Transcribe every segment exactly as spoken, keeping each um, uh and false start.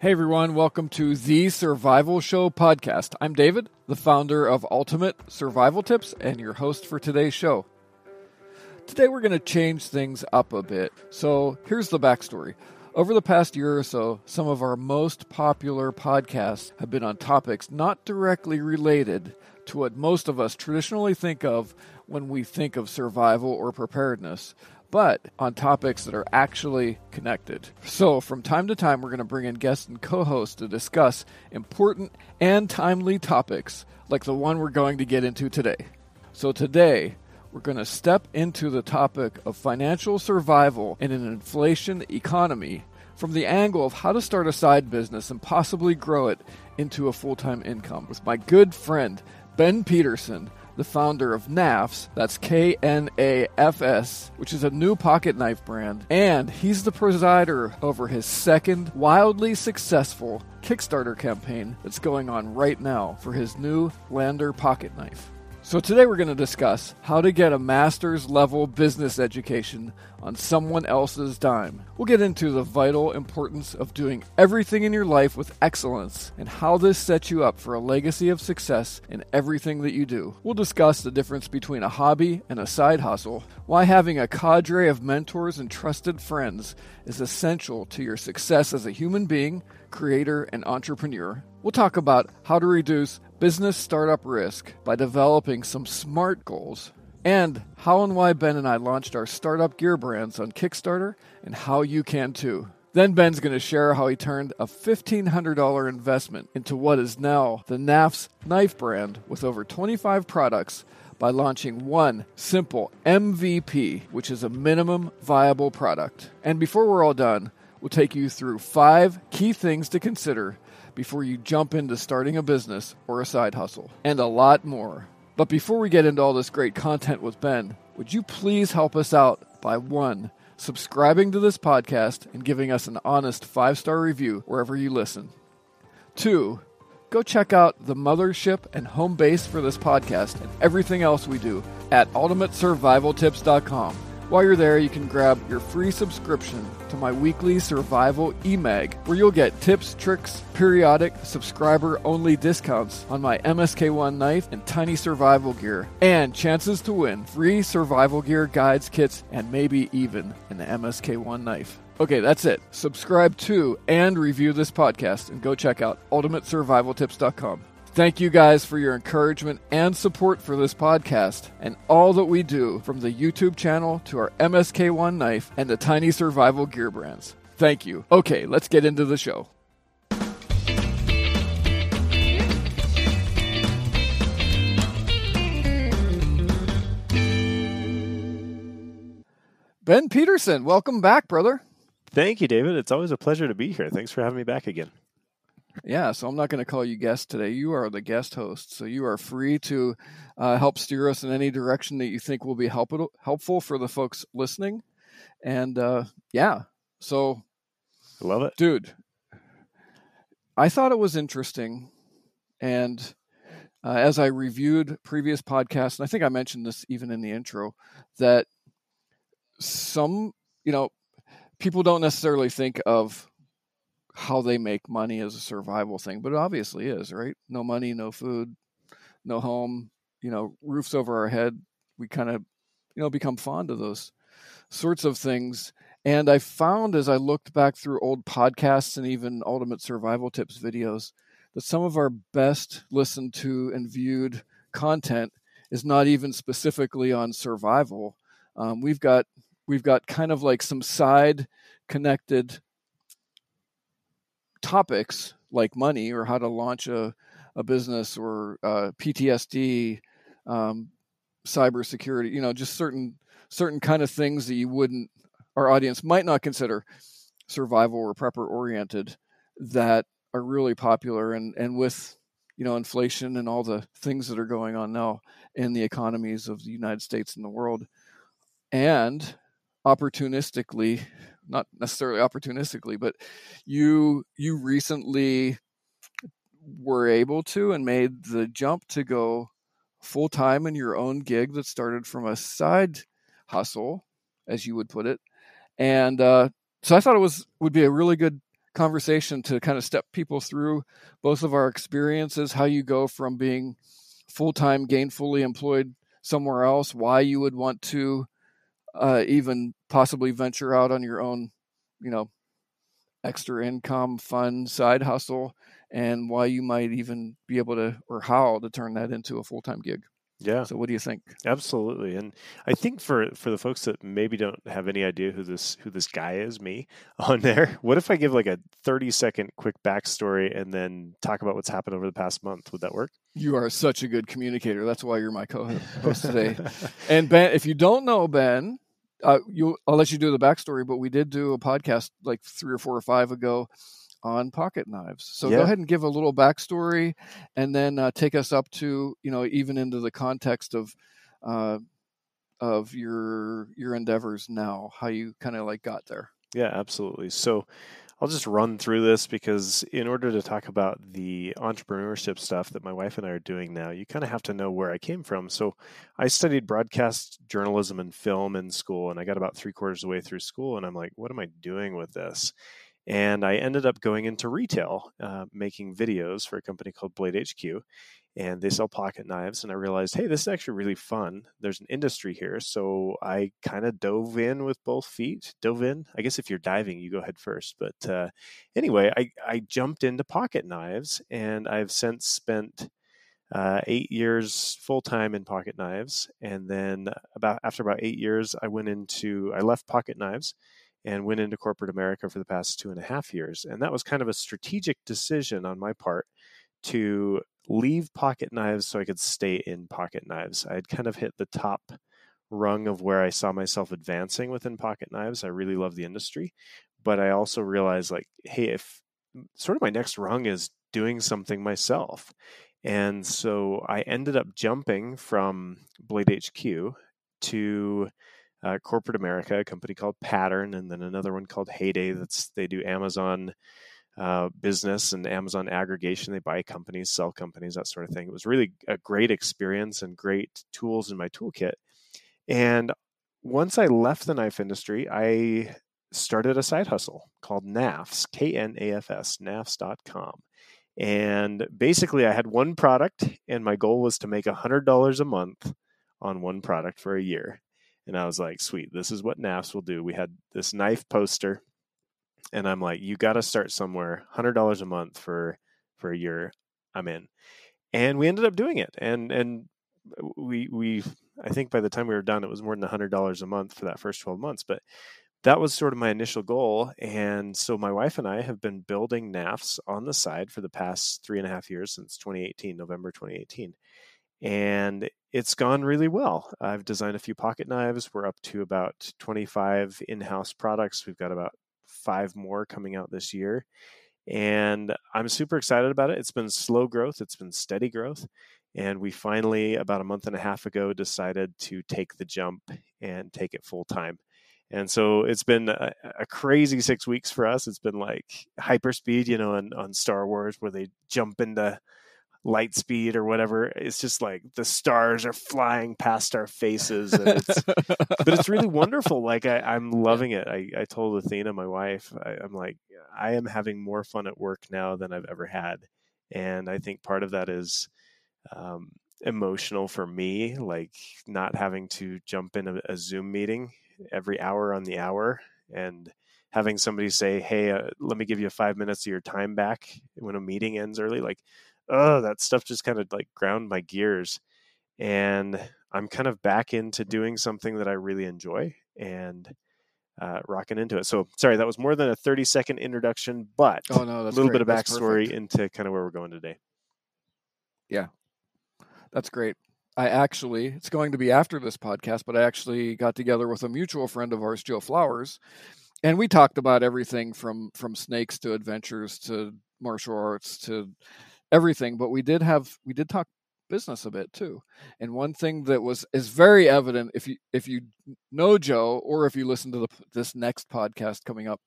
Hey everyone, welcome to the Survival Show podcast. I'm David, the founder of Ultimate Survival Tips and your host for today's show. Today we're going to change things up a bit. So here's the backstory. Over the past year or so, some of our most popular podcasts have been on topics not directly related to what most of us traditionally think of when we think of survival or preparedness, but on topics that are actually connected. So from time to time, we're going to bring in guests and co-hosts to discuss important and timely topics like the one we're going to get into today. So today, we're going to step into the topic of financial survival in an inflation economy from the angle of how to start a side business and possibly grow it into a full-time income with my good friend, Ben Peterson, the founder of Knafs, that's K N A F S, which is a new pocket knife brand, and he's the presider over his second wildly successful Kickstarter campaign that's going on right now for his new Lander pocket knife. So today we're going to discuss how to get a master's level business education on someone else's dime. We'll get into the vital importance of doing everything in your life with excellence and how this sets you up for a legacy of success in everything that you do. We'll discuss the difference between a hobby and a side hustle, why having a cadre of mentors and trusted friends is essential to your success as a human being, creator, and entrepreneur. We'll talk about how to reduce business startup risk by developing some SMART goals, and how and why Ben and I launched our startup gear brands on Kickstarter and how you can too. Then Ben's going to share how he turned a fifteen hundred dollars investment into what is now the Knafs knife brand with over twenty-five products by launching one simple M V P, which is a minimum viable product. And before we're all done, we'll take you through five key things to consider before you jump into starting a business or a side hustle, and a lot more. But before we get into all this great content with Ben, would you please help us out by one, subscribing to this podcast and giving us an honest five-star review wherever you listen. Two, go check out the mothership and home base for this podcast and everything else we do at ultimate survival tips dot com. While you're there, you can grab your free subscription to my weekly survival e-mag, where you'll get tips, tricks, periodic, subscriber-only discounts on my M S K one knife and tiny survival gear, and chances to win free survival gear guides, kits, and maybe even an M S K one knife. Okay, that's it. Subscribe to and review this podcast, and go check out ultimate survival tips dot com. Thank you guys for your encouragement and support for this podcast and all that we do, from the YouTube channel to our M S K one knife and the tiny survival gear brands. Thank you. Okay, let's get into the show. Ben Peterson, welcome back, brother. Thank you, David. It's always a pleasure to be here. Thanks for having me back again. Yeah, so I'm not going to call you guest today. You are the guest host, so you are free to uh, help steer us in any direction that you think will be help- helpful for the folks listening. And uh, yeah, so I love it. Dude, I thought it was interesting. And uh, as I reviewed previous podcasts, and I think I mentioned this even in the intro, that some, you know, people don't necessarily think of how they make money as a survival thing, but it obviously is, right? No money, no food, no home, you know, roofs over our head. We kind of, you know, become fond of those sorts of things. And I found, as I looked back through old podcasts and even Ultimate Survival Tips videos, that some of our best listened to and viewed content is not even specifically on survival. Um, we've got we've got kind of like some side connected topics like money or how to launch a, a business or uh, P T S D, um, cybersecurity, you know, just certain certain kind of things that you wouldn't, our audience might not consider survival or prepper oriented, that are really popular. And, and with, you know, inflation and all the things that are going on now in the economies of the United States and the world, and opportunistically, not necessarily opportunistically, but you you recently were able to and made the jump to go full time in your own gig that started from a side hustle, as you would put it. And uh, so I thought it was would be a really good conversation to kind of step people through both of our experiences, how you go from being full-time gainfully employed somewhere else, why you would want to uh, even possibly venture out on your own, you know, extra income, fun side hustle, and why you might even be able to, or how to turn that into a full-time gig. Yeah. So what do you think? Absolutely. And I think for, for the folks that maybe don't have any idea who this who this guy is, me, on there, what if I give like a thirty second quick backstory and then talk about what's happened over the past month? Would that work? You are such a good communicator. That's why you're my co-host today. And Ben, if you don't know Ben, uh, you I'll let you do the backstory, but we did do a podcast like three or four or five ago on pocket knives. So Yeah. Go ahead and give a little backstory, and then uh, take us up to, you know, even into the context of uh, of your your endeavors now, how you kind of like got there. Yeah, absolutely. So I'll just run through this because in order to talk about the entrepreneurship stuff that my wife and I are doing now, you kind of have to know where I came from. So I studied broadcast journalism and film in school, and I got about three quarters of the way through school, and I'm like, what am I doing with this? And I ended up going into retail, uh, making videos for a company called Blade H Q, and they sell pocket knives. And I realized, hey, this is actually really fun. There's an industry here. So I kind of dove in with both feet, dove in. I guess if you're diving, you go head first. But uh, anyway, I, I jumped into pocket knives, and I've since spent uh, eight years full-time in pocket knives. And then about after about eight years, I went into, I left pocket knives and went into corporate America for the past two and a half years. And that was kind of a strategic decision on my part to leave pocket knives so I could stay in pocket knives. I had kind of hit the top rung of where I saw myself advancing within pocket knives. I really love the industry, but I also realized like, hey, if sort of my next rung is doing something myself. And so I ended up jumping from Blade H Q to Uh, corporate America, a company called Pattern, and then another one called Heyday. That's they do Amazon uh, business and Amazon aggregation. They buy companies, sell companies, that sort of thing. It was really a great experience and great tools in my toolkit. And once I left the knife industry, I started a side hustle called Nafs, K N A F S, nafs dot com. And basically, I had one product, and my goal was to make one hundred dollars a month on one product for a year. And I was like, sweet, this is what Nafs will do. We had this knife poster, and I'm like, you got to start somewhere. one hundred dollars a month for for a year, I'm in. And we ended up doing it. And and we we I think by the time we were done, it was more than one hundred dollars a month for that first twelve months. But that was sort of my initial goal. And so my wife and I have been building Nafs on the side for the past three and a half years, since twenty eighteen, November twenty eighteen. And it's gone really well. I've designed a few pocket knives. We're up to about twenty-five in-house products. We've got about five more coming out this year. And I'm super excited about it. It's been slow growth. It's been steady growth. And we finally, about a month and a half ago, decided to take the jump and take it full time. And so it's been a, a crazy six weeks for us. It's been like hyperspeed, you know, on, on Star Wars, where they jump into light speed or whatever. It's just like the stars are flying past our faces, and it's, but it's really wonderful. Like I, I'm loving it. I, I told Athena, my wife, I, I'm like, I am having more fun at work now than I've ever had. And I think part of that is um, emotional for me, like not having to jump in a, a Zoom meeting every hour on the hour and having somebody say, hey, uh, let me give you five minutes of your time back when a meeting ends early. Like, oh, that stuff just kind of like ground my gears. And I'm kind of back into doing something that I really enjoy and uh, rocking into it. So sorry, that was more than a thirty second introduction, but oh, no, that's a little great. bit of That's backstory perfect. into kind of where we're going today. Yeah, that's great. I actually, it's going to be after this podcast, but I actually got together with a mutual friend of ours, Joe Flowers, and we talked about everything from, from snakes to adventures to martial arts to everything. But we did have, we did talk business a bit too. And one thing that was, is very evident if you, if you know Joe, or if you listen to the, this next podcast coming up,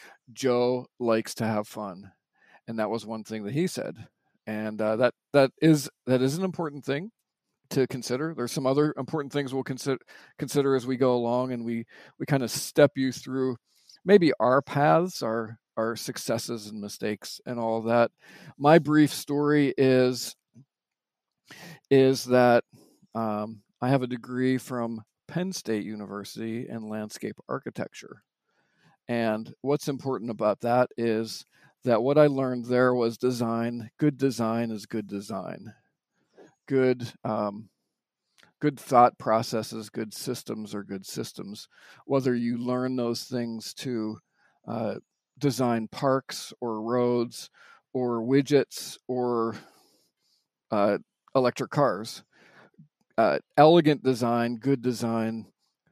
Joe likes to have fun. And that was one thing that he said. And uh, that, that is, that is an important thing to consider. There's some other important things we'll consider consider as we go along, and we we kind of step you through maybe our paths, our our successes and mistakes and all of that. My brief story is is that um, I have a degree from Penn State University in landscape architecture. And what's important about that is that what I learned there was design. Good design is good design. Good um, good thought processes, good systems are good systems. Whether you learn those things to uh, design parks or roads or widgets or uh, electric cars, uh, elegant design, good design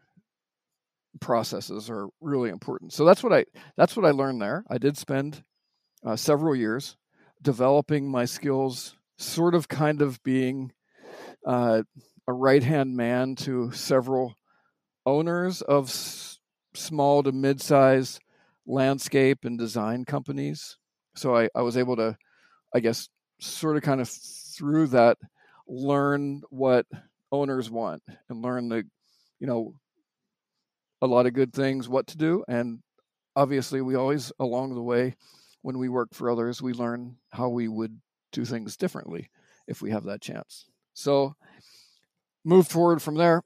processes are really important. So that's what I that's what I learned there. I did spend uh, several years developing my skills, sort of kind of being uh, a right-hand man to several owners of s- small to mid-size landscape and design companies. So I, I was able to, I guess, sort of kind of through that, learn what owners want and learn the, you know, a lot of good things, what to do. And obviously we always, along the way, when we work for others, we learn how we would do things differently if we have that chance. So move forward from there.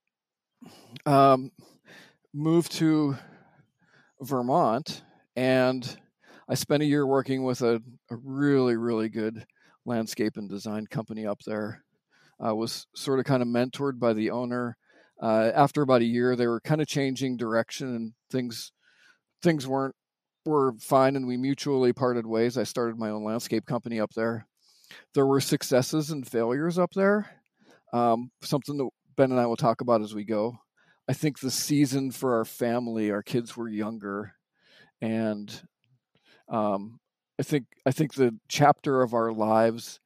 Um, moved to Vermont, and I spent a year working with a, a really, really good landscape and design company up there. I was sort of kind of mentored by the owner. Uh, after about a year, they were kind of changing direction, and things things weren't were fine, and we mutually parted ways. I started my own landscape company up there. There were successes and failures up there. Um, something that Ben and I will talk about as we go. I think the season for our family, our kids were younger, and um, I think I think the chapter of our lives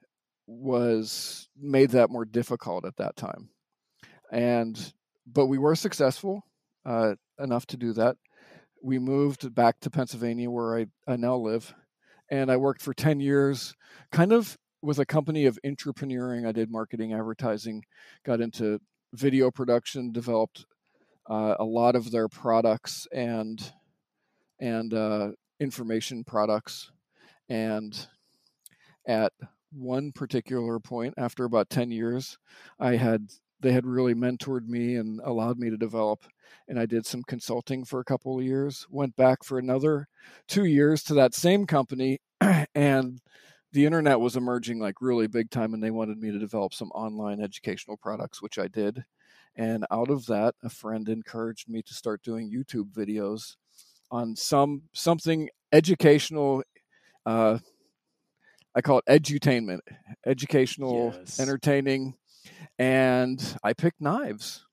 was made that more difficult at that time. And but we were successful uh, enough to do that. We moved back to Pennsylvania, where I, I now live, and I worked for ten years, kind of with a company of entrepreneuring. I did marketing, advertising, got into video production, developed uh, a lot of their products and and uh, information products. And at one particular point, after about ten years, I had they had really mentored me and allowed me to develop. And I did some consulting for a couple of years, went back for another two years to that same company, and the internet was emerging like really big time, and they wanted me to develop some online educational products, which I did. And out of that, a friend encouraged me to start doing YouTube videos on some something educational. Uh, I call it edutainment, educational, Yes. entertaining, and I picked knives.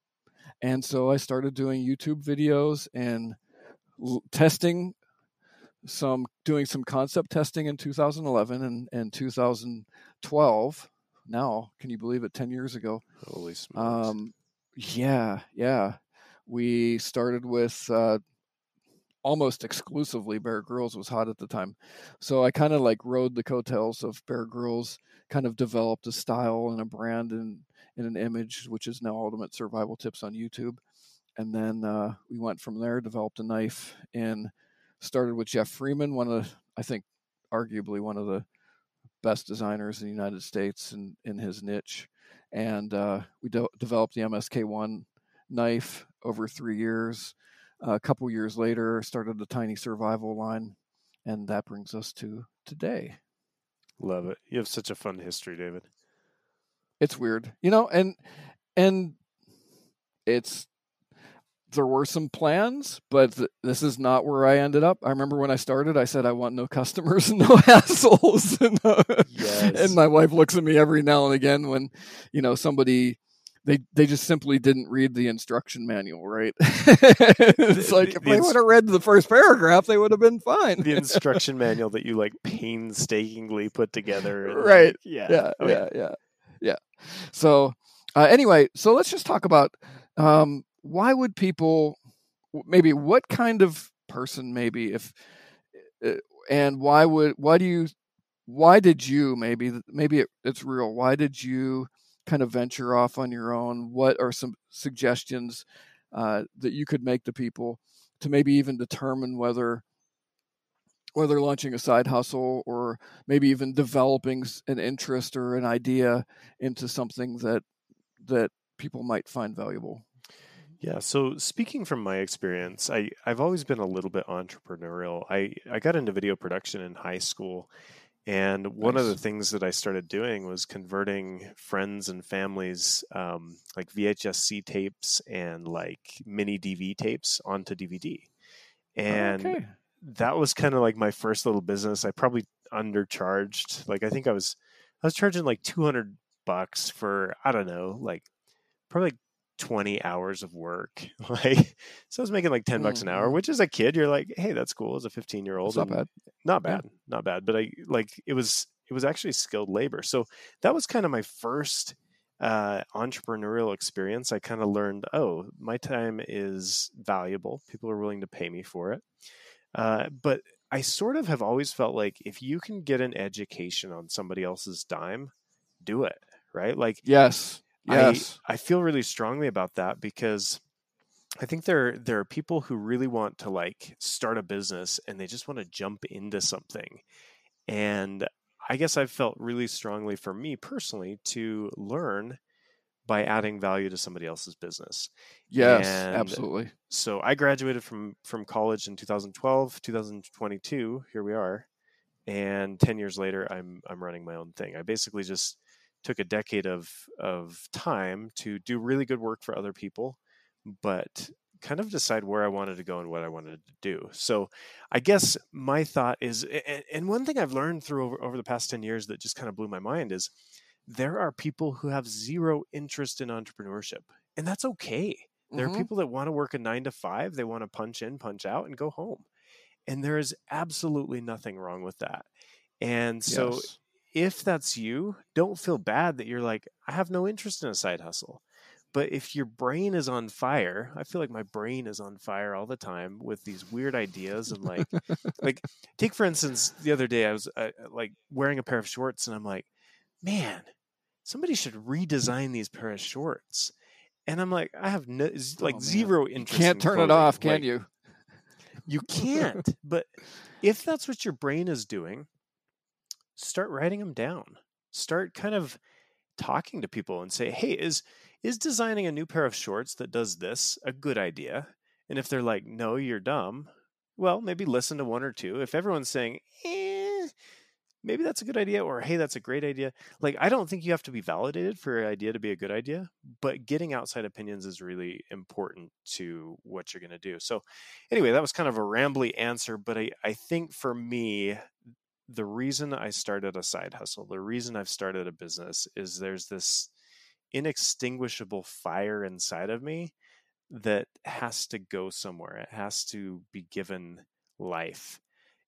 And so I started doing YouTube videos and l- testing some, doing some concept testing in two thousand eleven and, and two thousand twelve. Now, can you believe it? ten years ago. Holy smokes. Um, yeah, yeah. We started with uh, almost exclusively Bear Grylls was hot at the time. So I kind of like rode the coattails of Bear Grylls, kind of developed a style and a brand and, and an image, which is now Ultimate Survival Tips on YouTube. And then uh, we went from there, developed a knife, and started with Jeff Freeman, one of, I think, arguably one of the best designers in the United States in, in his niche. And uh, we de- developed the M S K one knife over three years. Uh, a couple years later, started the Tiny Survival line, and that brings us to today. Love it. You have such a fun history, David. It's weird, you know, and and it's there were some plans, but th- this is not where I ended up. I remember when I started, I said I want no customers and no hassles. and, uh, Yes. and my wife looks at me every now and again when, you know, somebody they they just simply didn't read the instruction manual, right? It's The- like the- if the they ins- would have read the first paragraph, they would have been fine. The instruction manual that you like painstakingly put together. and, Right. like, yeah. Yeah, Oh, yeah, yeah, yeah. So, uh, anyway, so let's just talk about um, why would people, maybe what kind of person, maybe if, uh, and why would, why do you, why did you, maybe, maybe it, it's real. Why did you kind of venture off on your own? What are some suggestions uh, that you could make to people to maybe even determine whether whether launching a side hustle or maybe even developing an interest or an idea into something that that people might find valuable. Yeah, so speaking from my experience, I, I've always been a little bit entrepreneurial. I, I got into video production in high school, and one nice. of the things that I started doing was converting friends and families, um, like V H S C tapes and like mini D V tapes onto D V D. And okay. that was kind of like my first little business. I probably undercharged. Like I think I was I was charging like two hundred bucks for, I don't know, like probably like twenty hours of work. Like, so I was making like ten bucks an hour, Mm-hmm. which as a kid, you're like, hey, that's cool. As a fifteen year old, not bad. Not bad, yeah. not bad. But I like, it was, it was actually skilled labor. So that was kind of my first uh, entrepreneurial experience. I kind of learned, oh, my time is valuable. People are willing to pay me for it. Uh, but I sort of have always felt like if you can get an education on somebody else's dime, do it. Right. Like, yes. Yes. I, I feel really strongly about that because I think there, there are people who really want to like start a business and they just want to jump into something. And I guess I've felt really strongly for me personally to learn by adding value to somebody else's business. Yes, and absolutely. So I graduated from, from college in two thousand twelve, two thousand twenty-two, here we are. And ten years later, I'm, I'm running my own thing. I basically just took a decade of of time to do really good work for other people, but kind of decide where I wanted to go and what I wanted to do. So I guess my thought is, and one thing I've learned through over, over the past ten years that just kind of blew my mind is there are people who have zero interest in entrepreneurship, and that's okay. There mm-hmm. are people that want to work a nine to five. They want to punch in, punch out, and go home. And there is absolutely nothing wrong with that. And so yes. if that's you, don't feel bad that you're like, I have no interest in a side hustle. But if your brain is on fire, I feel like my brain is on fire all the time with these weird ideas. And like, like take, for instance, the other day I was uh, like wearing a pair of shorts and I'm like, man, somebody should redesign these pair of shorts. And I'm like, I have no, like oh, zero interest. You can't in turn clothing. it off, can like, you? You can't. But if that's what your brain is doing, start writing them down. Start kind of talking to people and say, hey, is is designing a new pair of shorts that does this a good idea? And if they're like, no, you're dumb, well, maybe listen to one or two. If everyone's saying, eh, maybe that's a good idea, or hey, that's a great idea. Like, I don't think you have to be validated for your idea to be a good idea, but getting outside opinions is really important to what you're going to do. So anyway, that was kind of a rambly answer, but I, I think for me, the reason I started a side hustle, the reason I've started a business is there's this inextinguishable fire inside of me that has to go somewhere. It has to be given life.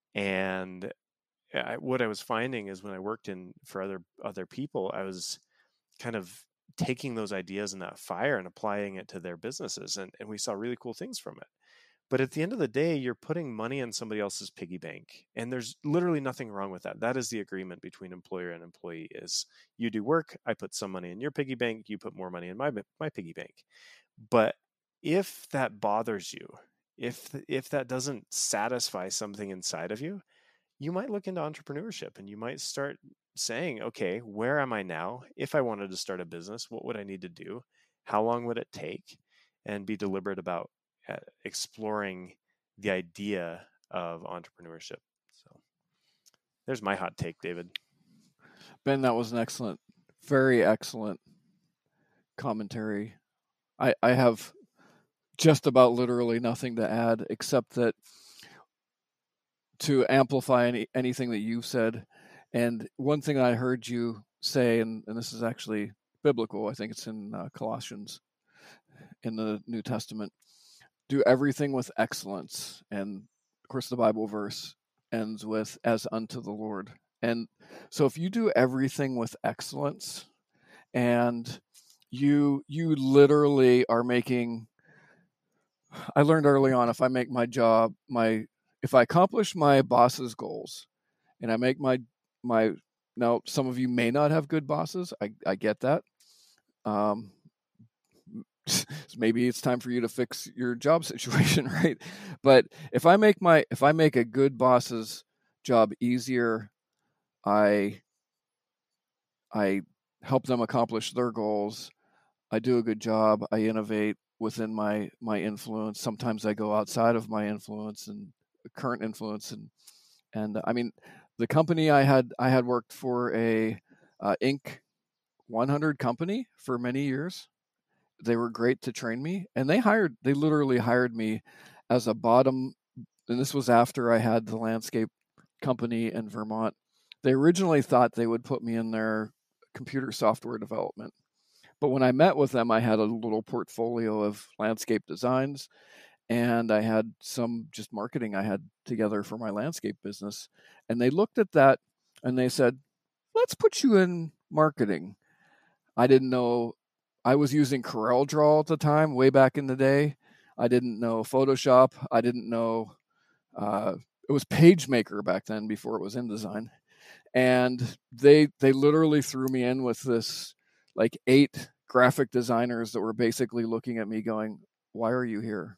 And I, what I was finding is when I worked in for other other people, I was kind of taking those ideas and that fire and applying it to their businesses. And, and we saw really cool things from it. But at the end of the day, you're putting money in somebody else's piggy bank. And there's literally nothing wrong with that. That is the agreement between employer and employee is you do work, I put some money in your piggy bank, you put more money in my my piggy bank. But if that bothers you, if if that doesn't satisfy something inside of you, you might look into entrepreneurship and you might start saying, okay, where am I now? If I wanted to start a business, what would I need to do? How long would it take? And be deliberate about exploring the idea of entrepreneurship. So there's my hot take, David. Ben, that was an excellent, very excellent commentary. I, I have just about literally nothing to add except that to amplify any, anything that you've said. And one thing I heard you say, and, and this is actually biblical, I think it's in uh, Colossians in the New Testament, do everything with excellence. And of course, the Bible verse ends with as unto the Lord. And so if you do everything with excellence and you you literally are making, I learned early on, if I make my job, my if I accomplish my boss's goals and I make my my now some of you may not have good bosses. I, I get that. Um maybe it's time for you to fix your job situation, right? But if I make my if I make a good boss's job easier, I I help them accomplish their goals. I do a good job. I innovate within my my influence. Sometimes I go outside of my influence and current influence, and and I mean, the company I had I had worked for a uh, Inc one hundred company for many years. They were great to train me, and they hired they literally hired me as a bottom. And this was after I had the landscape company in Vermont. They originally thought they would put me in their computer software development. But when I met with them, I had a little portfolio of landscape designs, and I had some just marketing I had together for my landscape business. And they looked at that and they said, let's put you in marketing. I didn't know, I was using CorelDRAW at the time, way back in the day. I didn't know Photoshop. I didn't know, uh, it was PageMaker back then before it was InDesign. And they they literally threw me in with this like eight graphic designers that were basically looking at me going, why are you here?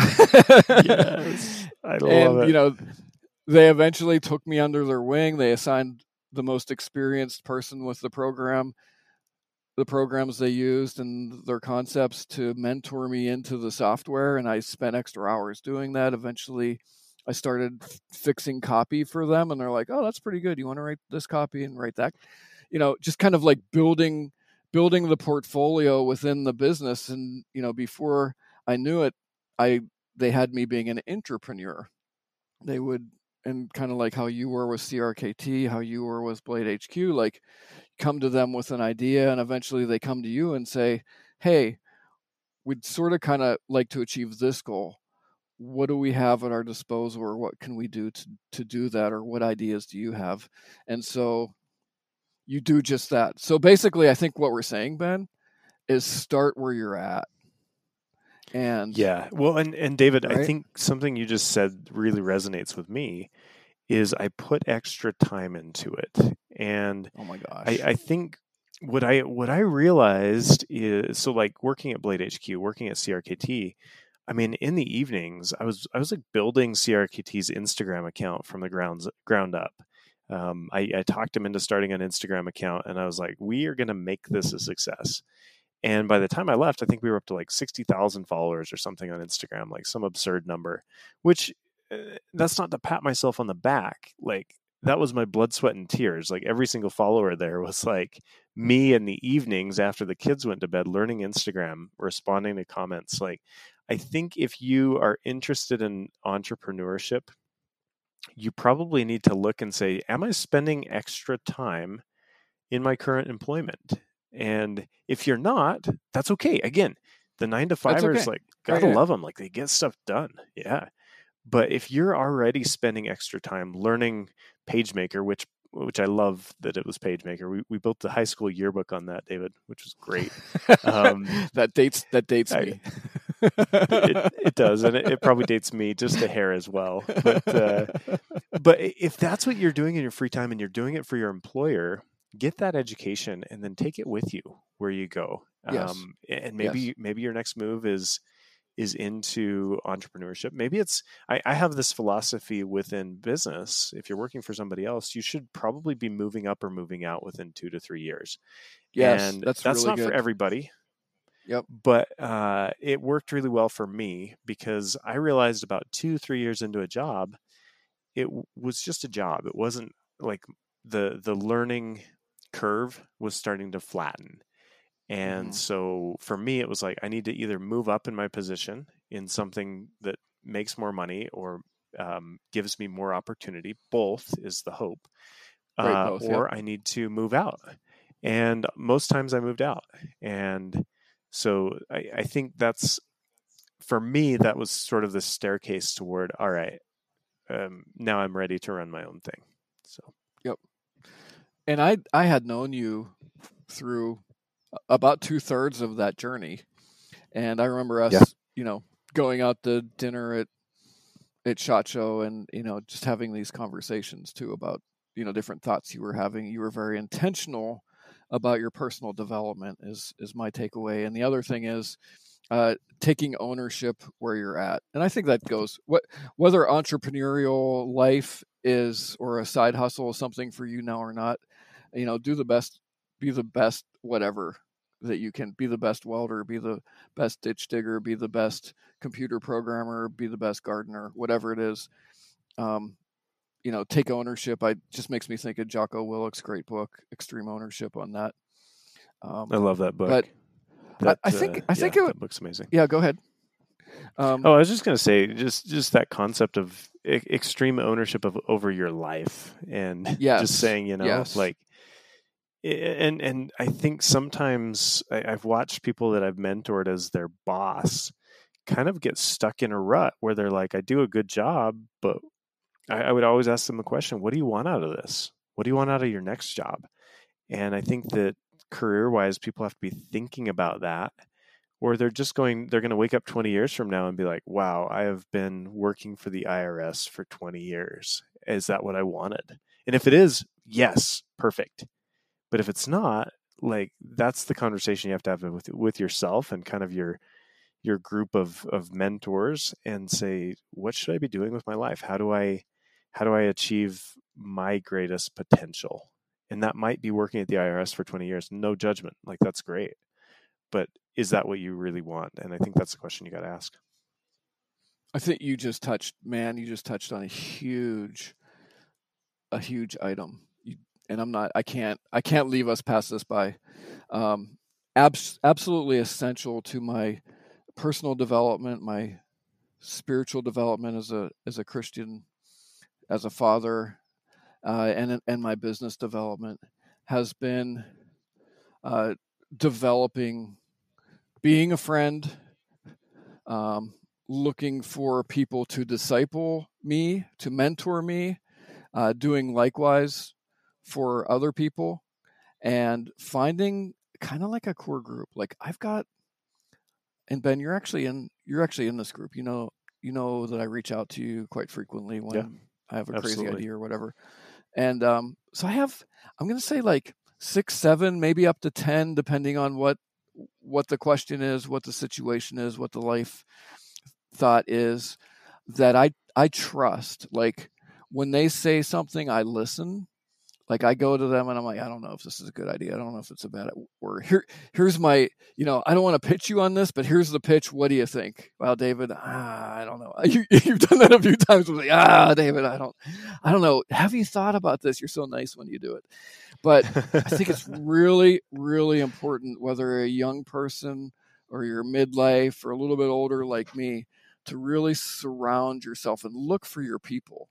Yes, I love and, it. you know, they eventually took me under their wing. They assigned the most experienced person with the program, the programs they used and their concepts to mentor me into the software. And I spent extra hours doing that. Eventually, I started fixing copy for them, and they're like, oh, that's pretty good. You want to write this copy and write that? You know, just kind of like building building the portfolio within the business. And, you know, before I knew it, I they had me being an entrepreneur. They would, and kind of like how you were with C R K T, how you were with Blade H Q, like come to them with an idea, and eventually they come to you and say, hey, we'd sort of kind of like to achieve this goal. What do we have at our disposal, or what can we do to, to do that, or what ideas do you have? And so you do just that. So basically, I think what we're saying, Ben, is start where you're at. And yeah, well, and, and David, right? I think something you just said really resonates with me is I put extra time into it. And oh my gosh. I, I think what I what I realized is, so like working at Blade H Q, working at C R K T, I mean, in the evenings, I was I was like building C R K T's Instagram account from the grounds ground up. Um, I, I talked him into starting an Instagram account, and I was like, we are going to make this a success. And by the time I left, I think we were up to like sixty thousand followers or something on Instagram, like some absurd number, which uh, that's not to pat myself on the back. Like, that was my blood, sweat, and tears. Like, every single follower there was like me in the evenings after the kids went to bed, learning Instagram, responding to comments. Like, I think if you are interested in entrepreneurship, you probably need to look and say, am I spending extra time in my current employment? And if you're not, that's okay. Again, the nine to fivers, okay. like, gotta right, love them. Like, they get stuff done. Yeah. But if you're already spending extra time learning PageMaker, which which I love that it was PageMaker. We we built the high school yearbook on that, David, which was great. Um, that dates that dates I, me. it, it does, and it, it probably dates me just a hair as well. But uh, but if that's what you're doing in your free time and you're doing it for your employer, get that education and then take it with you where you go. Yes. Um, and maybe yes. maybe your next move is is into entrepreneurship. Maybe it's, I, I have this philosophy within business. If you're working for somebody else, you should probably be moving up or moving out within two to three years. Yes, And that's, that's really not good. for everybody. Yep. But uh, it worked really well for me because I realized about two, three years into a job, it w- was just a job. It wasn't like the the learning curve was starting to flatten. And Mm-hmm. so for me, it was like, I need to either move up in my position in something that makes more money or um, gives me more opportunity. Both is the hope. Right, Uh, both. or Yep. I need to move out. And most times I moved out. And so I, I think that's, for me, that was sort of the staircase toward, all right, um, now I'm ready to run my own thing. So, yep. And I, I had known you through about two thirds of that journey. And I remember us, yeah. you know, going out to dinner at, at SHOT Show and, you know, just having these conversations too about, you know, different thoughts you were having. You were very intentional about your personal development is, is my takeaway. And the other thing is, uh, taking ownership where you're at. And I think that goes what whether entrepreneurial life is or a side hustle is something for you now or not. You know, do the best, be the best, whatever that you can. Be the best welder, be the best ditch digger, be the best computer programmer, be the best gardener, whatever it is. Um, you know, take ownership. I just makes me think of Jocko Willick's great book, Extreme Ownership, on that. Um, I love that book. But that, I, I think uh, I think yeah, it. That book's amazing. Yeah, go ahead. Um, oh, I was just going to say, just just that concept of e- extreme ownership of over your life, and yes, just saying, you know, yes. like, and and I think sometimes I, I've watched people that I've mentored as their boss kind of get stuck in a rut where they're like, I do a good job, but I, I would always ask them the question, what do you want out of this? What do you want out of your next job? And I think that career-wise, people have to be thinking about that, or they're just going, they're going to wake up twenty years from now and be like, wow, I have been working for the I R S for twenty years. Is that what I wanted? And if it is, yes, perfect. But if it's not, like, that's the conversation you have to have with, with yourself and kind of your, your group of, of mentors, and say, what should I be doing with my life? How do I, how do I achieve my greatest potential? And that might be working at the I R S for twenty years. No judgment. Like, that's great. But is that what you really want? And I think that's the question you got to ask. I think you just touched, man, you just touched on a huge, a huge item. You, and I'm not, I can't, I can't leave us past this by. Um, abs- absolutely essential to my personal development, my spiritual development as a as a Christian, as a father, uh, and and my business development has been uh, developing, being a friend, um, looking for people to disciple me, to mentor me, uh, doing likewise for other people, and finding kind of like a core group. Like I've got, and Ben, you're actually in you're actually in this group. You know, you know that I reach out to you quite frequently when yeah, I have a absolutely. crazy idea or whatever. And um, so I have, I'm going to say like six, seven, maybe up to ten, depending on what what the question is, what the situation is, what the life thought is, that I I trust. Like when they say something, I listen. Like I go to them and I'm like, I don't know if this is a good idea. I don't know if it's a bad, or here, here's my, you know, I don't want to pitch you on this, but here's the pitch. What do you think? Well, David, ah, I don't know. You, you've done that a few times. I'm like, ah, David, I don't, I don't know. Have you thought about this? You're so nice when you do it. But I think it's really, really important, whether a young person or you're midlife or a little bit older like me, to really surround yourself and look for your people.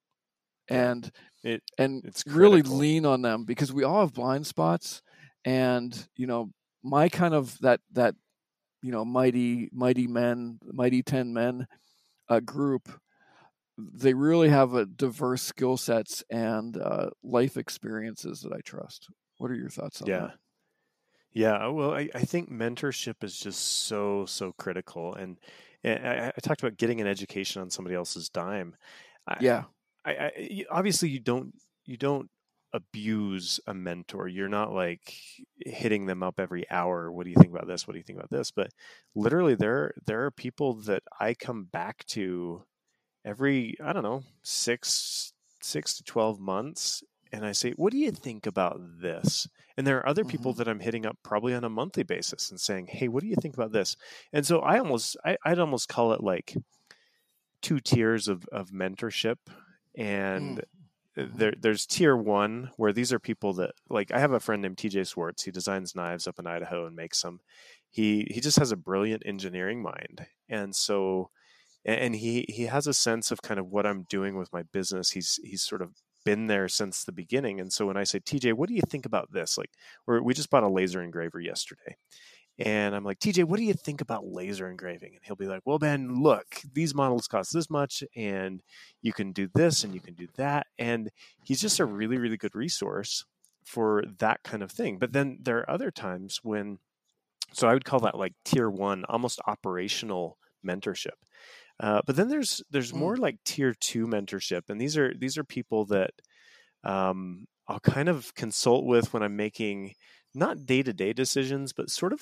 And yeah, it, and it's really critical. lean on them, because we all have blind spots. And you know, my kind of that that you know mighty mighty men, mighty ten men uh, group, they really have a diverse skill sets and uh, life experiences that I trust. What are your thoughts on yeah. that? Yeah, well, I, I think mentorship is just so, so critical. And, and I, I talked about getting an education on somebody else's dime. I, Yeah. I, I, obviously, you don't you don't abuse a mentor. You're not like hitting them up every hour. What do you think about this? What do you think about this? But literally, there there are people that I come back to every, I don't know, six six to twelve months, and I say, what do you think about this? And there are other people Mm-hmm. that I'm hitting up probably on a monthly basis and saying, hey, what do you think about this? And so I almost I, I'd almost call it like two tiers of, of mentorship. And Mm-hmm. there there's tier one, where these are people that, like, I have a friend named T J Swartz. He designs knives up in Idaho and makes them. He he just has a brilliant engineering mind. And so and he he has a sense of kind of what I'm doing with my business. He's he's sort of been there since the beginning. And so when I say, T J, what do you think about this? Like, we're, we just bought a laser engraver yesterday. And I'm like, T J, what do you think about laser engraving? And he'll be like, well, Ben, look, these models cost this much, and you can do this and you can do that. And he's just a really, really good resource for that kind of thing. But then there are other times when, so I would call that like tier one, almost operational mentorship. Uh, but then there's there's Mm. more like tier two mentorship, and these are these are people that um, I'll kind of consult with when I'm making not day to day decisions, but sort of these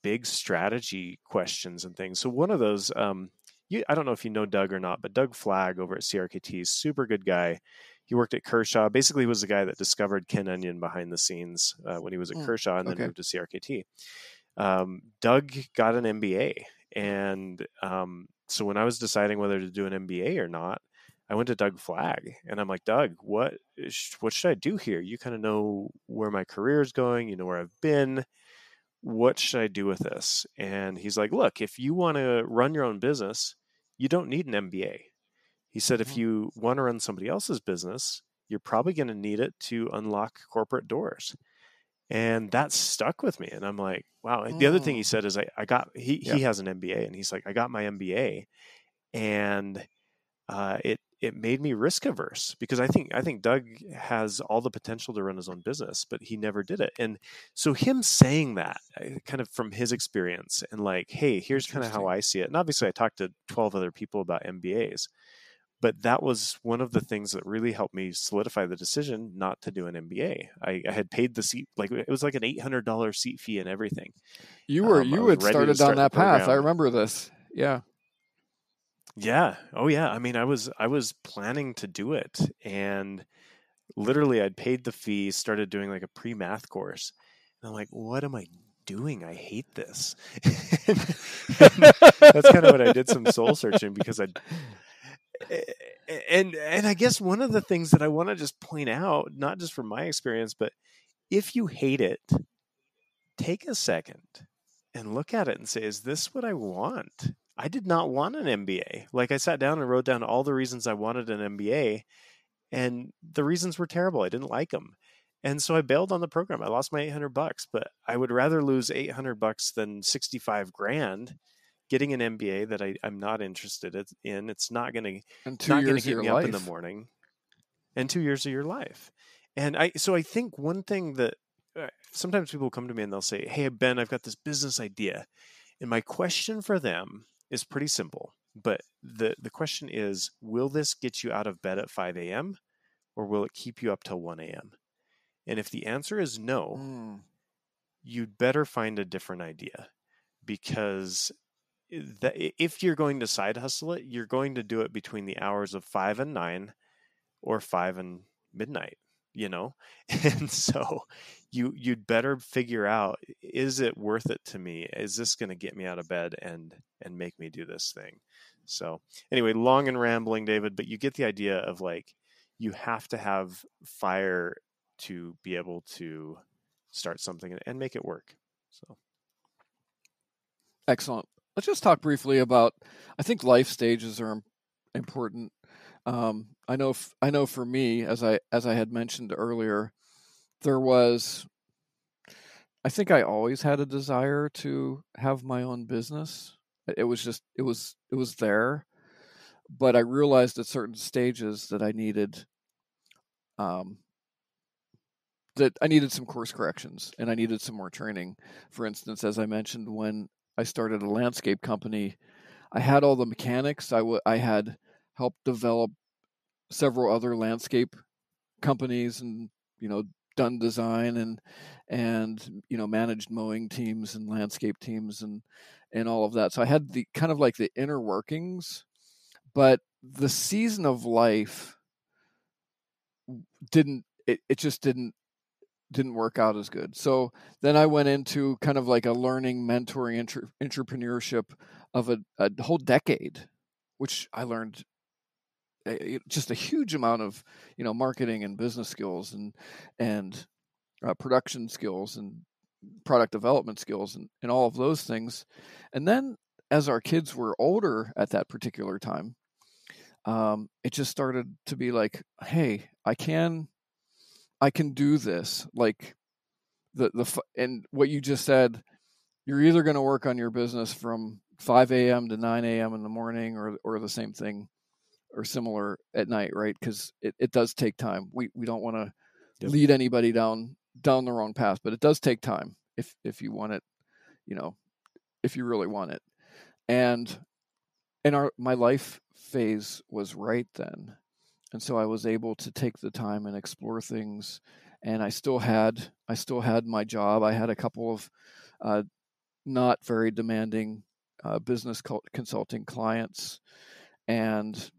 big strategy questions and things. So one of those, um, you, I don't know if you know Doug or not, but Doug Flagg over at C R K T, super good guy. He worked at Kershaw. Basically, he was the guy that discovered Ken Onion behind the scenes uh, when he was at Mm, Kershaw and then okay. moved to C R K T. Um, Doug got an M B A. And um, so when I was deciding whether to do an M B A or not, I went to Doug Flagg and I'm like, Doug, what, what should I do here? You kind of know where my career is going. You know where I've been. What should I do with this? And he's like, look, if you want to run your own business, you don't need an M B A. He said, if you want to run somebody else's business, you're probably going to need it to unlock corporate doors. And that stuck with me. And I'm like, wow. Mm. The other thing he said is I, I got, he, yeah. he has an M B A and he's like, I got my M B A and uh, it, it made me risk averse because I think, I think Doug has all the potential to run his own business, but he never did it. And so him saying that kind of from his experience and like, hey, here's kind of how I see it. And obviously I talked to twelve other people about M B As, but that was one of the things that really helped me solidify the decision not to do an M B A. I, I had paid the seat, like it was like an eight hundred dollars seat fee and everything. You were, um, you had started start down that path. I remember this. Yeah. Yeah. Oh yeah. I mean, I was, I was planning to do it and literally I'd paid the fee, started doing like a pre-math course. And I'm like, what am I doing? I hate this. and, and that's kind of what I did some soul searching because I And and I guess one of the things that I want to just point out, not just from my experience, but if you hate it, take a second and look at it and say, is this what I want? I did not want an M B A. Like I sat down and wrote down all the reasons I wanted an M B A and the reasons were terrible. I didn't like them. And so I bailed on the program. I lost my eight hundred bucks, but I would rather lose eight hundred bucks than sixty-five grand. Getting an M B A that I, I'm not interested in. It's not going to not going to get me life. up in the morning. And two years of your life. And I so I think one thing that uh, sometimes people come to me and they'll say, hey, Ben, I've got this business idea. And my question for them is pretty simple. But the, the question is, will this get you out of bed at five a.m. or will it keep you up till one a.m.? And if the answer is no, mm. you'd better find a different idea because that if you're going to side hustle it, you're going to do it between the hours of five and nine or five and midnight, you know? And so you, you'd better figure out, is it worth it to me? Is this going to get me out of bed and, and make me do this thing? So anyway, long and rambling, David, but you get the idea of like, you have to have fire to be able to start something and make it work. So. Excellent. Let's just talk briefly about, I think life stages are important. Um, I know, f- I know for me, as I, as I had mentioned earlier, there was, I think I always had a desire to have my own business. It was just, it was, it was there, but I realized at certain stages that I needed, um, that I needed some course corrections and I needed some more training. For instance, as I mentioned, when I started a landscape company, I had all the mechanics. I, w- I had helped develop several other landscape companies and, you know, done design and, and, you know, managed mowing teams and landscape teams and, and all of that. So I had the kind of like the inner workings, but the season of life didn't, it, it just didn't, didn't work out as good. So then I went into kind of like a learning, mentoring, intra- entrepreneurship of a, a whole decade, which I learned a, just a huge amount of, you know, marketing and business skills and, and uh, production skills and product development skills and, and all of those things. And then as our kids were older at that particular time, um, it just started to be like, hey, I can, I can do this. Like the, the, and what you just said, you're either going to work on your business from five a.m. to nine a.m. in the morning or, or the same thing or similar at night, right? Because it, it does take time. We, we don't want to yep. lead anybody down, down the wrong path, but it does take time if, if you want it, you know, if you really want it. And, and our, my life phase was right then. And so I was able to take the time and explore things. And I still had, I still had my job. I had a couple of uh, not very demanding uh, business co- consulting clients. And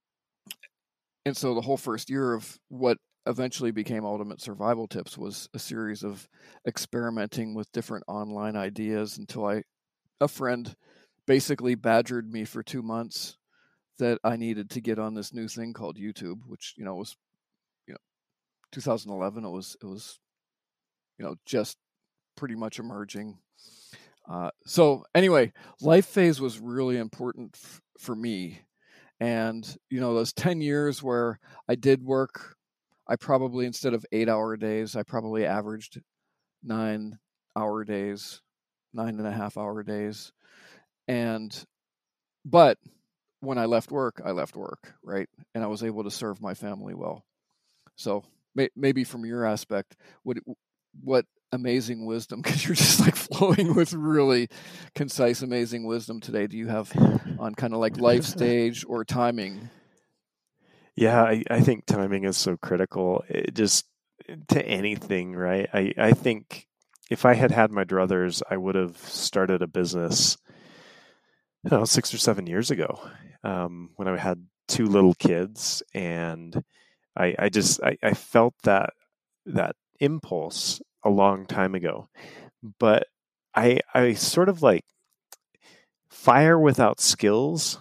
and so the whole first year of what eventually became Ultimate Survival Tips was a series of experimenting with different online ideas until I a friend basically badgered me for two months that I needed to get on this new thing called YouTube, which, you know, was, you know, two thousand eleven. It was, it was, you know, just pretty much emerging. Uh, so anyway, life phase was really important f- for me. And, you know, those ten years where I did work, I probably, instead of eight hour days, I probably averaged nine hour days, nine and a half hour days. And, but when I left work, I left work, right? And I was able to serve my family well. So may, maybe from your aspect, what what amazing wisdom, because you're just like flowing with really concise, amazing wisdom today, do you have on kind of like life stage or timing? Yeah, I, I think timing is so critical. It just to anything, right? I, I think if I had had my druthers, I would have started a business, I don't know, six or seven years ago, um, when I had two little kids, and I, I just I, I felt that that impulse a long time ago. But I I sort of like fire without skills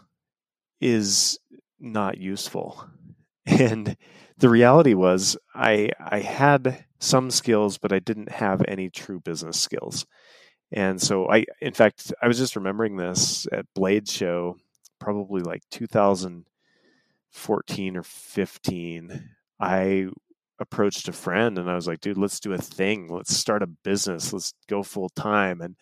is not useful. And the reality was I I had some skills, but I didn't have any true business skills. And so I, in fact, I was just remembering this at Blade Show, probably like two thousand fourteen or fifteen. I approached a friend and I was like, dude, let's do a thing. Let's start a business. Let's go full time. And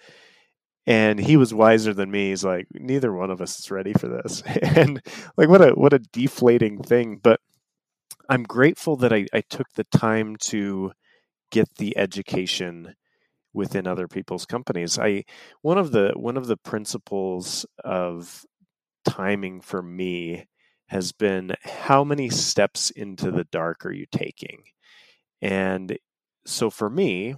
and he was wiser than me. He's like, neither one of us is ready for this. And like, what a what a deflating thing. But I'm grateful that I, I took the time to get the education within other people's companies. I one of the one of the principles of timing for me has been, how many steps into the dark are you taking? And so for me,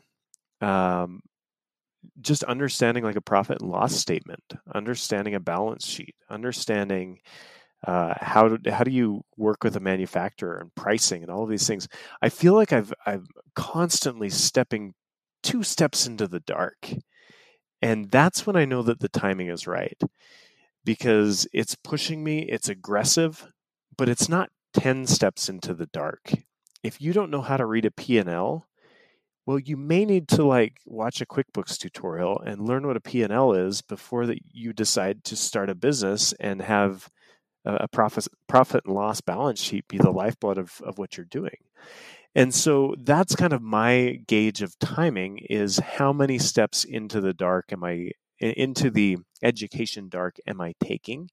um, just understanding like a profit and loss statement, understanding a balance sheet, understanding uh, how do, how do you work with a manufacturer and pricing and all of these things. I feel like I've I'm constantly stepping two steps into the dark, and that's when I know that the timing is right, because it's pushing me, it's aggressive, but it's not ten steps into the dark. If you don't know how to read a P and L, well, you may need to like watch a QuickBooks tutorial and learn what a P and L is before that you decide to start a business and have a profit profit and loss balance sheet be the lifeblood of, of what you're doing. And so that's kind of my gauge of timing, is how many steps into the dark am I into the education dark am I taking?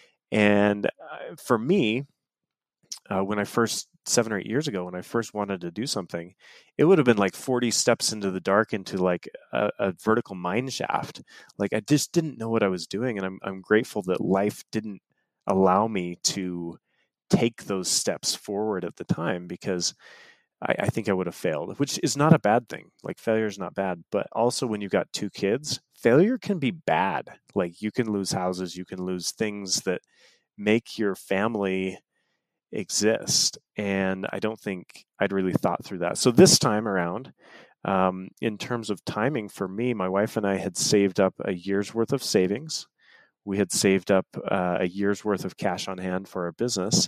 And uh, for me, uh, when I first seven or eight years ago, when I first wanted to do something, it would have been like forty steps into the dark, into like a, a vertical mine shaft. Like I just didn't know what I was doing, and I'm I'm grateful that life didn't allow me to take those steps forward at the time, because I, I think I would have failed, which is not a bad thing. Like failure is not bad, but also when you've got two kids, failure can be bad. Like you can lose houses, you can lose things that make your family exist. And I don't think I'd really thought through that. So this time around, um, in terms of timing for me, my wife and I had saved up a year's worth of savings. We had saved up uh, a year's worth of cash on hand for our business.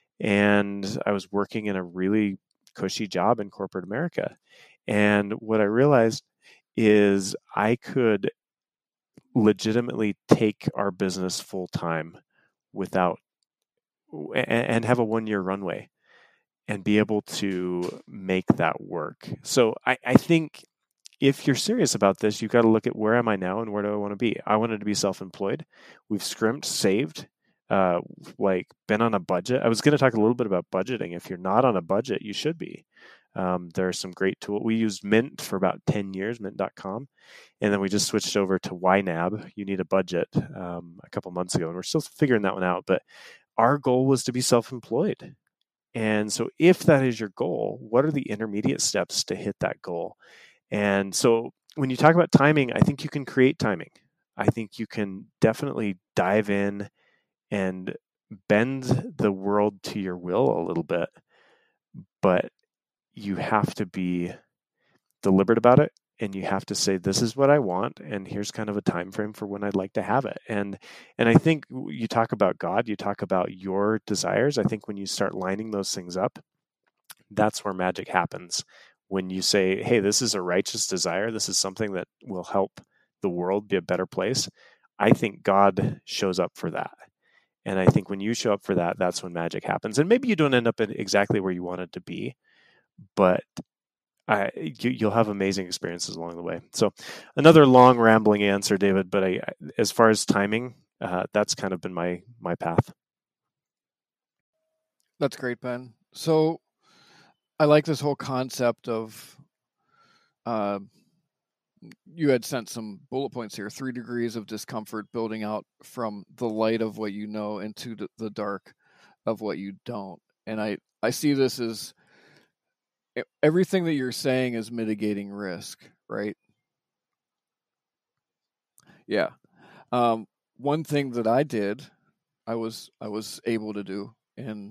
And I was working in a really cushy job in corporate America. And what I realized is I could legitimately take our business full time without and have a one year runway and be able to make that work. So I, I think if you're serious about this, you've got to look at, where am I now and where do I want to be? I wanted to be self-employed. We've scrimped, saved, uh, like been on a budget. I was going to talk a little bit about budgeting. If you're not on a budget, you should be. Um, there are some great tools. We used Mint for about ten years, mint dot com. And then we just switched over to Y NAB. You need a budget um, a couple months ago. And we're still figuring that one out. But our goal was to be self-employed. And so if that is your goal, what are the intermediate steps to hit that goal? And so when you talk about timing, I think you can create timing. I think you can definitely dive in and bend the world to your will a little bit, but you have to be deliberate about it, and you have to say, this is what I want, and here's kind of a time frame for when I'd like to have it. And and I think you talk about God, you talk about your desires. I think when you start lining those things up, that's where magic happens. When you say, hey, this is a righteous desire, this is something that will help the world be a better place, I think God shows up for that. And I think when you show up for that, that's when magic happens. And maybe you don't end up in exactly where you wanted to be, but I, you, you'll have amazing experiences along the way. So another long rambling answer, David, but I, as far as timing, uh, that's kind of been my, my path. That's great, Ben. So I like this whole concept of, uh, you had sent some bullet points here, three degrees of discomfort, building out from the light of what you know into the dark of what you don't. And I, I see this as everything that you're saying is mitigating risk, right? Yeah. Um, one thing that I did, I was, I was able to do in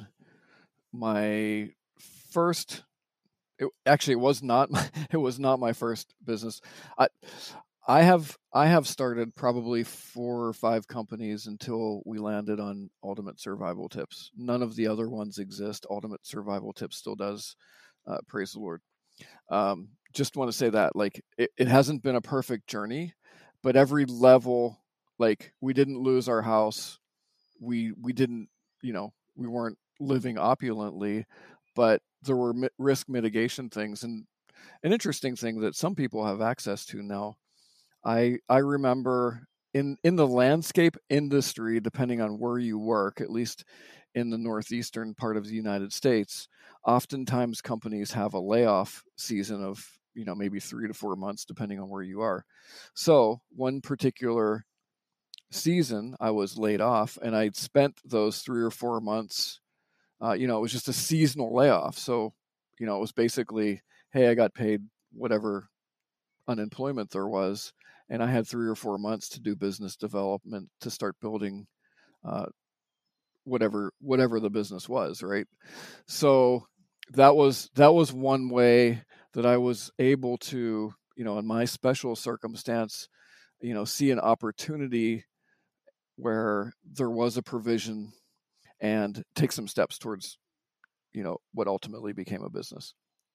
my first, it, actually it was not, it was not my first business. I, I have I have started probably four or five companies until we landed on Ultimate Survival Tips. None of the other ones exist. Ultimate Survival Tips still does. Uh, praise the Lord. Um, just want to say that, like, it, it hasn't been a perfect journey, but every level, like, we didn't lose our house. We we didn't, you know, we weren't living opulently, but there were mi- risk mitigation things. And an interesting thing that some people have access to now, I I remember in in the landscape industry, depending on where you work, at least in the northeastern part of the United States, oftentimes companies have a layoff season of, you know, maybe three to four months, depending on where you are. So one particular season, I was laid off, and I'd spent those three or four months. Uh, you know, it was just a seasonal layoff. So, you know, it was basically, hey, I got paid whatever unemployment there was, and I had three or four months to do business development to start building uh, whatever whatever the business was, right? So that was that was one way that I was able to, you know, in my special circumstance, you know, see an opportunity where there was a provision and take some steps towards, you know, what ultimately became a business.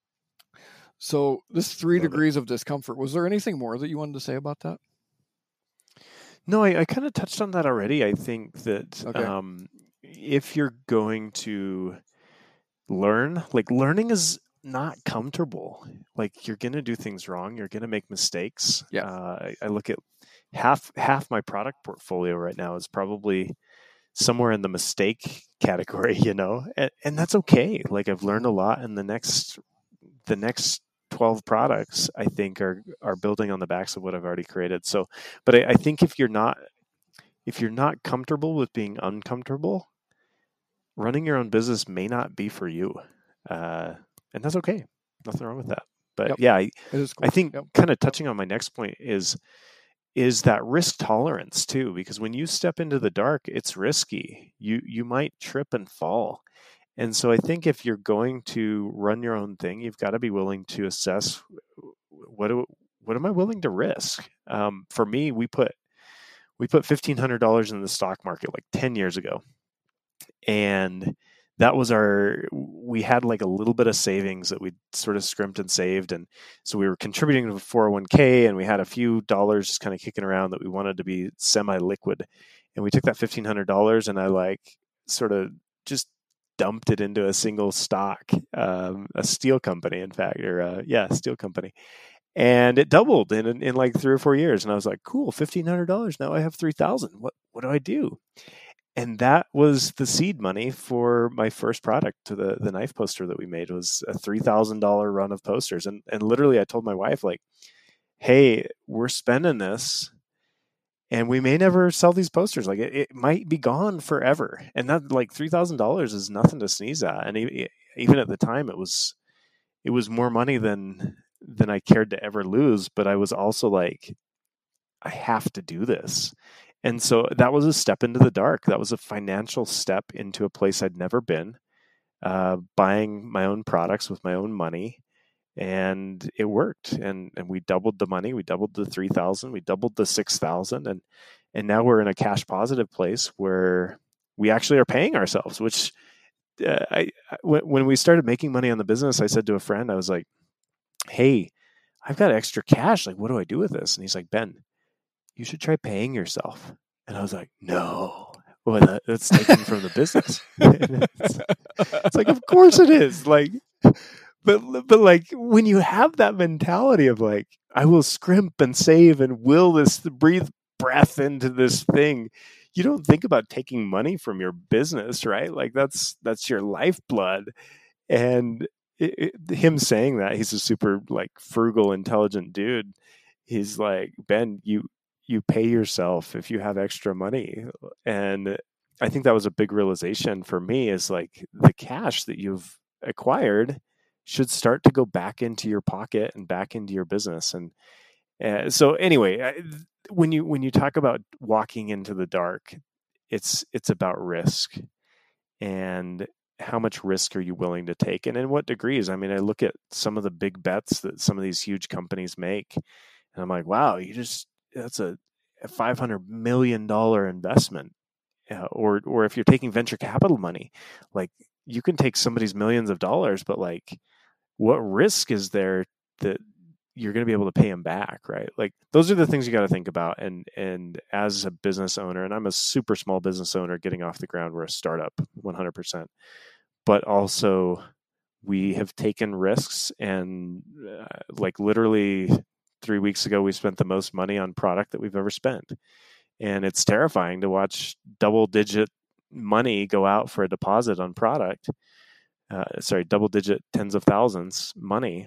So this three Love degrees it. of discomfort, was there anything more that you wanted to say about that? No, I, I kind of touched on that already. I think that Okay. um, if you're going to learn, like learning is not comfortable. Like you're going to do things wrong. You're going to make mistakes. Yeah. Uh, I, I look at half half my product portfolio right now is probably somewhere in the mistake category, you know, and, and that's okay. Like I've learned a lot, and the next the next twelve products I think are are building on the backs of what I've already created. So, but I, I think if you're not if you're not comfortable with being uncomfortable, running your own business may not be for you, uh, and that's okay. Nothing wrong with that. But Yep. yeah, I, It is cool. I think Yep. kind of touching on my next point is is that risk tolerance too, because when you step into the dark, it's risky. You you might trip and fall. And so I think if you're going to run your own thing, you've got to be willing to assess what do, what am I willing to risk? Um, for me, we put we put fifteen hundred dollars in the stock market like ten years ago, and that was our. We had like a little bit of savings that we sort of scrimped and saved, and so we were contributing to a four oh one k, and we had a few dollars just kind of kicking around that we wanted to be semi-liquid, and we took that fifteen hundred dollars and I like sort of just dumped it into a single stock, um, a steel company, in fact, or uh, yeah, steel company, and it doubled in, in in like three or four years. And I was like, cool, fifteen hundred dollars. Now I have three thousand. What what do I do? And that was the seed money for my first product. To the the knife poster that we made was a three thousand dollar run of posters. And and literally, I told my wife, like, hey, we're spending this, and we may never sell these posters. Like it, it might be gone forever. And that, like, three thousand dollars is nothing to sneeze at. And even at the time, it was, it was more money than, than I cared to ever lose. But I was also like, I have to do this. And so that was a step into the dark. That was a financial step into a place I'd never been, uh, buying my own products with my own money. And it worked. And, and we doubled the money. We doubled the three thousand, we doubled the six thousand. And, and now we're in a cash positive place where we actually are paying ourselves, which uh, I, when, when we started making money on the business, I said to a friend, I was like, hey, I've got extra cash. Like, what do I do with this? And he's like, Ben, you should try paying yourself. And I was like, no, well, that, that's taken from the business. it's, it's like, of course it is. Like, but, but like when you have that mentality of like, I will scrimp and save and will this, breathe breath into this thing, you don't think about taking money from your business, right? Like that's, that's your lifeblood. And it, it, him saying that, he's a super like frugal, intelligent dude. He's like, Ben, you, you pay yourself if you have extra money. And I think that was a big realization for me, is like the cash that you've acquired should start to go back into your pocket and back into your business. And uh, so anyway, I, when you, when you talk about walking into the dark, it's, it's about risk and how much risk are you willing to take? And in what degrees? I mean, I look at some of the big bets that some of these huge companies make, and I'm like, wow, you just, that's a, a five hundred million dollars investment. Uh, or, or if you're taking venture capital money, like you can take somebody's millions of dollars, but like what risk is there that you're going to be able to pay them back, right? Like those are the things you got to think about. And, and as a business owner, and I'm a super small business owner getting off the ground, we're a startup one hundred percent, but also we have taken risks. And uh, like literally three weeks ago, we spent the most money on product that we've ever spent. And it's terrifying to watch double digit money go out for a deposit on product. Uh, sorry, double digit tens of thousands money.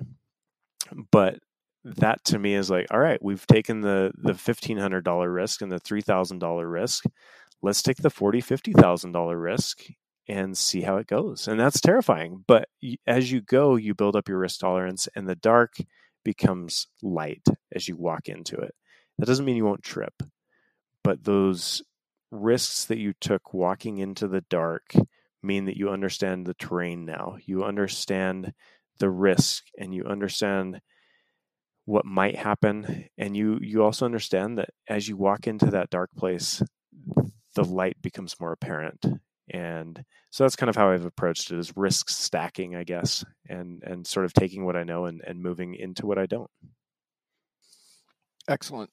But that to me is like, all right, we've taken the, the fifteen hundred dollars risk and the three thousand dollars risk. Let's take the forty thousand dollars, fifty thousand dollars risk and see how it goes. And that's terrifying. But as you go, you build up your risk tolerance, and the dark becomes light as you walk into it. That doesn't mean you won't trip, but those risks that you took walking into the dark mean that you understand the terrain now. You understand the risk, and you understand what might happen. And you, you also understand that as you walk into that dark place, the light becomes more apparent. And so that's kind of how I've approached it, is risk stacking, I guess, and, and sort of taking what I know and, and moving into what I don't. Excellent.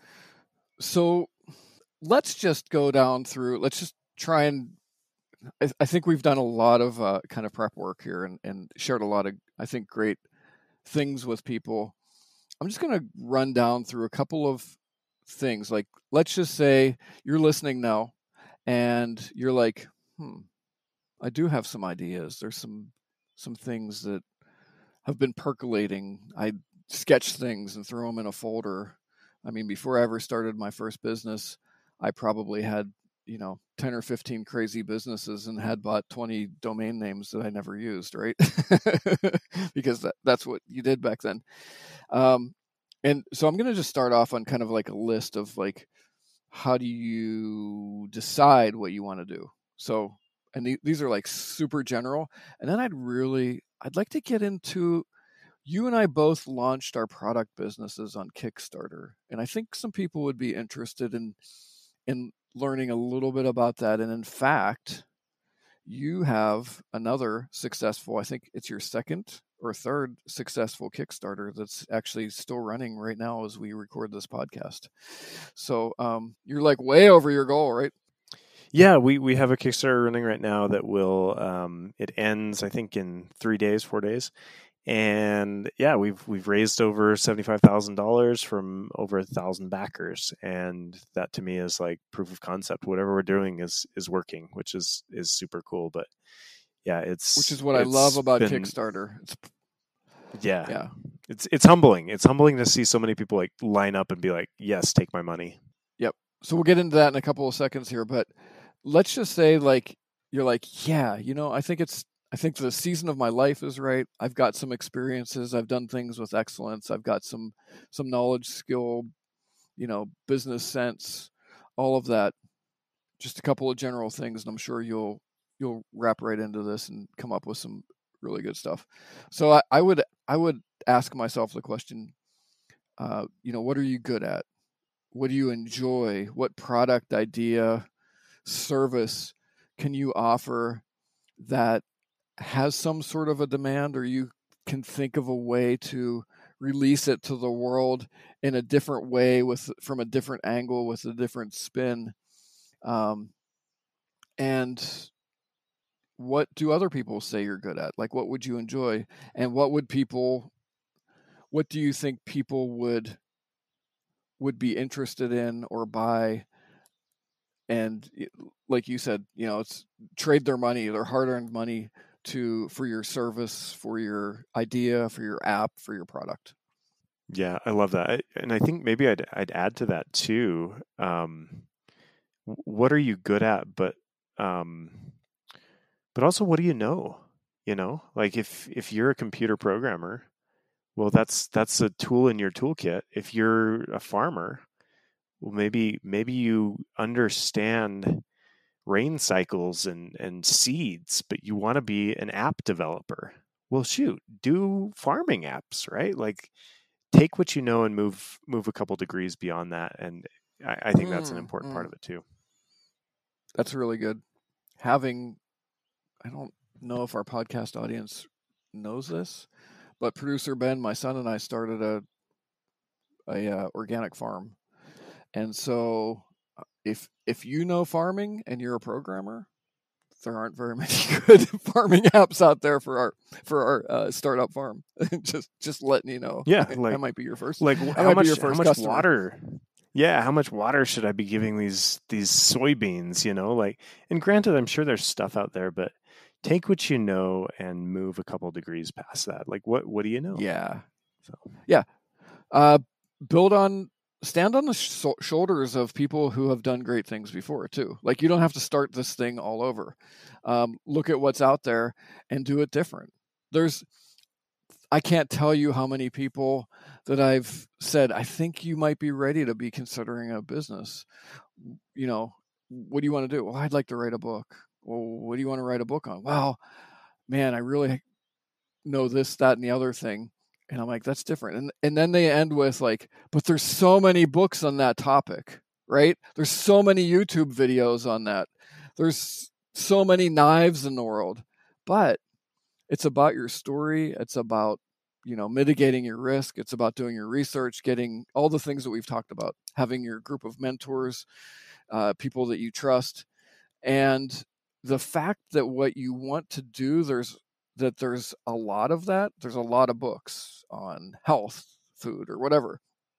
So let's just go down through, let's just try and, I, I think we've done a lot of uh, kind of prep work here and, and shared a lot of, I think, great things with people. I'm just going to run down through a couple of things. Like, let's just say you're listening now and you're like, hmm, I do have some ideas. There's some, some things that have been percolating. I sketch things and throw them in a folder. I mean, before I ever started my first business, I probably had, you know, ten or fifteen crazy businesses and had bought twenty domain names that I never used, right? Because that, that's what you did back then. Um, and so I'm going to just start off on kind of like a list of like, how do you decide what you want to do? So, and th- these are like super general. And then I'd really, I'd like to get into, you and I both launched our product businesses on Kickstarter. And I think some people would be interested in, in learning a little bit about that. And in fact, you have another successful, I think it's your second or third successful Kickstarter that's actually still running right now as we record this podcast. So um, you're like way over your goal, right? Yeah, we, we have a Kickstarter running right now that will, um, it ends, I think, in three days, four days. And yeah, we've we've raised over seventy-five thousand dollars from over a thousand backers, and that to me is like proof of concept. Whatever we're doing is is working, which is is super cool. But yeah, it's which is what I love about been, Kickstarter. It's, yeah, yeah, it's it's humbling. It's humbling to see so many people like line up and be like, "Yes, take my money." Yep. So we'll get into that in a couple of seconds here, but let's just say like you're like, yeah, you know, I think it's. I think the season of my life is right. I've got some experiences. I've done things with excellence. I've got some some knowledge, skill, you know, business sense, all of that. Just a couple of general things, and I'm sure you'll you'll wrap right into this and come up with some really good stuff. So I, I would I would ask myself the question, uh, you know, what are you good at? What do you enjoy? What product, idea, service can you offer that has some sort of a demand, or you can think of a way to release it to the world in a different way, with from a different angle, with a different spin. Um, and what do other people say you're good at? Like, what would you enjoy? And what would people, what do you think people would, would be interested in or buy? And like you said, you know, it's trade their money, their hard-earned money to, for your service, for your idea, for your app, for your product. Yeah, I love that. And I think maybe I'd, I'd add to that too. Um, what are you good at? But, um, but also, what do you know? You know, like if, if you're a computer programmer, well, that's, that's a tool in your toolkit. If you're a farmer, well, maybe, maybe you understand rain cycles and, and seeds, but you want to be an app developer. Well, shoot, do farming apps, right? Like, take what you know and move move a couple degrees beyond that. And I, I think mm, that's an important mm. part of it too. That's really good. Having, I don't know if our podcast audience knows this, but producer Ben, my son, and I started a a uh, organic farm, and so if if you know farming and you're a programmer, there aren't very many good farming apps out there for our for our uh, startup farm. just just letting you know. Yeah, like that might be your first. Like how much how much customer. water? Yeah, how much water should I be giving these these soybeans? You know, like, and granted, I'm sure there's stuff out there, but take what you know and move a couple degrees past that. Like, what what do you know? Yeah, so yeah, uh, build on. Stand on the sh- shoulders of people who have done great things before too. Like, you don't have to start this thing all over. Um, look at what's out there and do it different. There's, I can't tell you how many people that I've said, I think you might be ready to be considering a business. You know, what do you want to do? Well, I'd like to write a book. Well, what do you want to write a book on? Well, man, I really know this, that, and the other thing. And I'm like, that's different. And and then they end with like, but there's so many books on that topic, right? There's so many YouTube videos on that. There's so many knives in the world. But it's about your story. It's about, you know, mitigating your risk. It's about doing your research, getting all the things that we've talked about, having your group of mentors, uh, people that you trust. And the fact that what you want to do, there's that there's a lot of that. There's a lot of books on health, food, or whatever.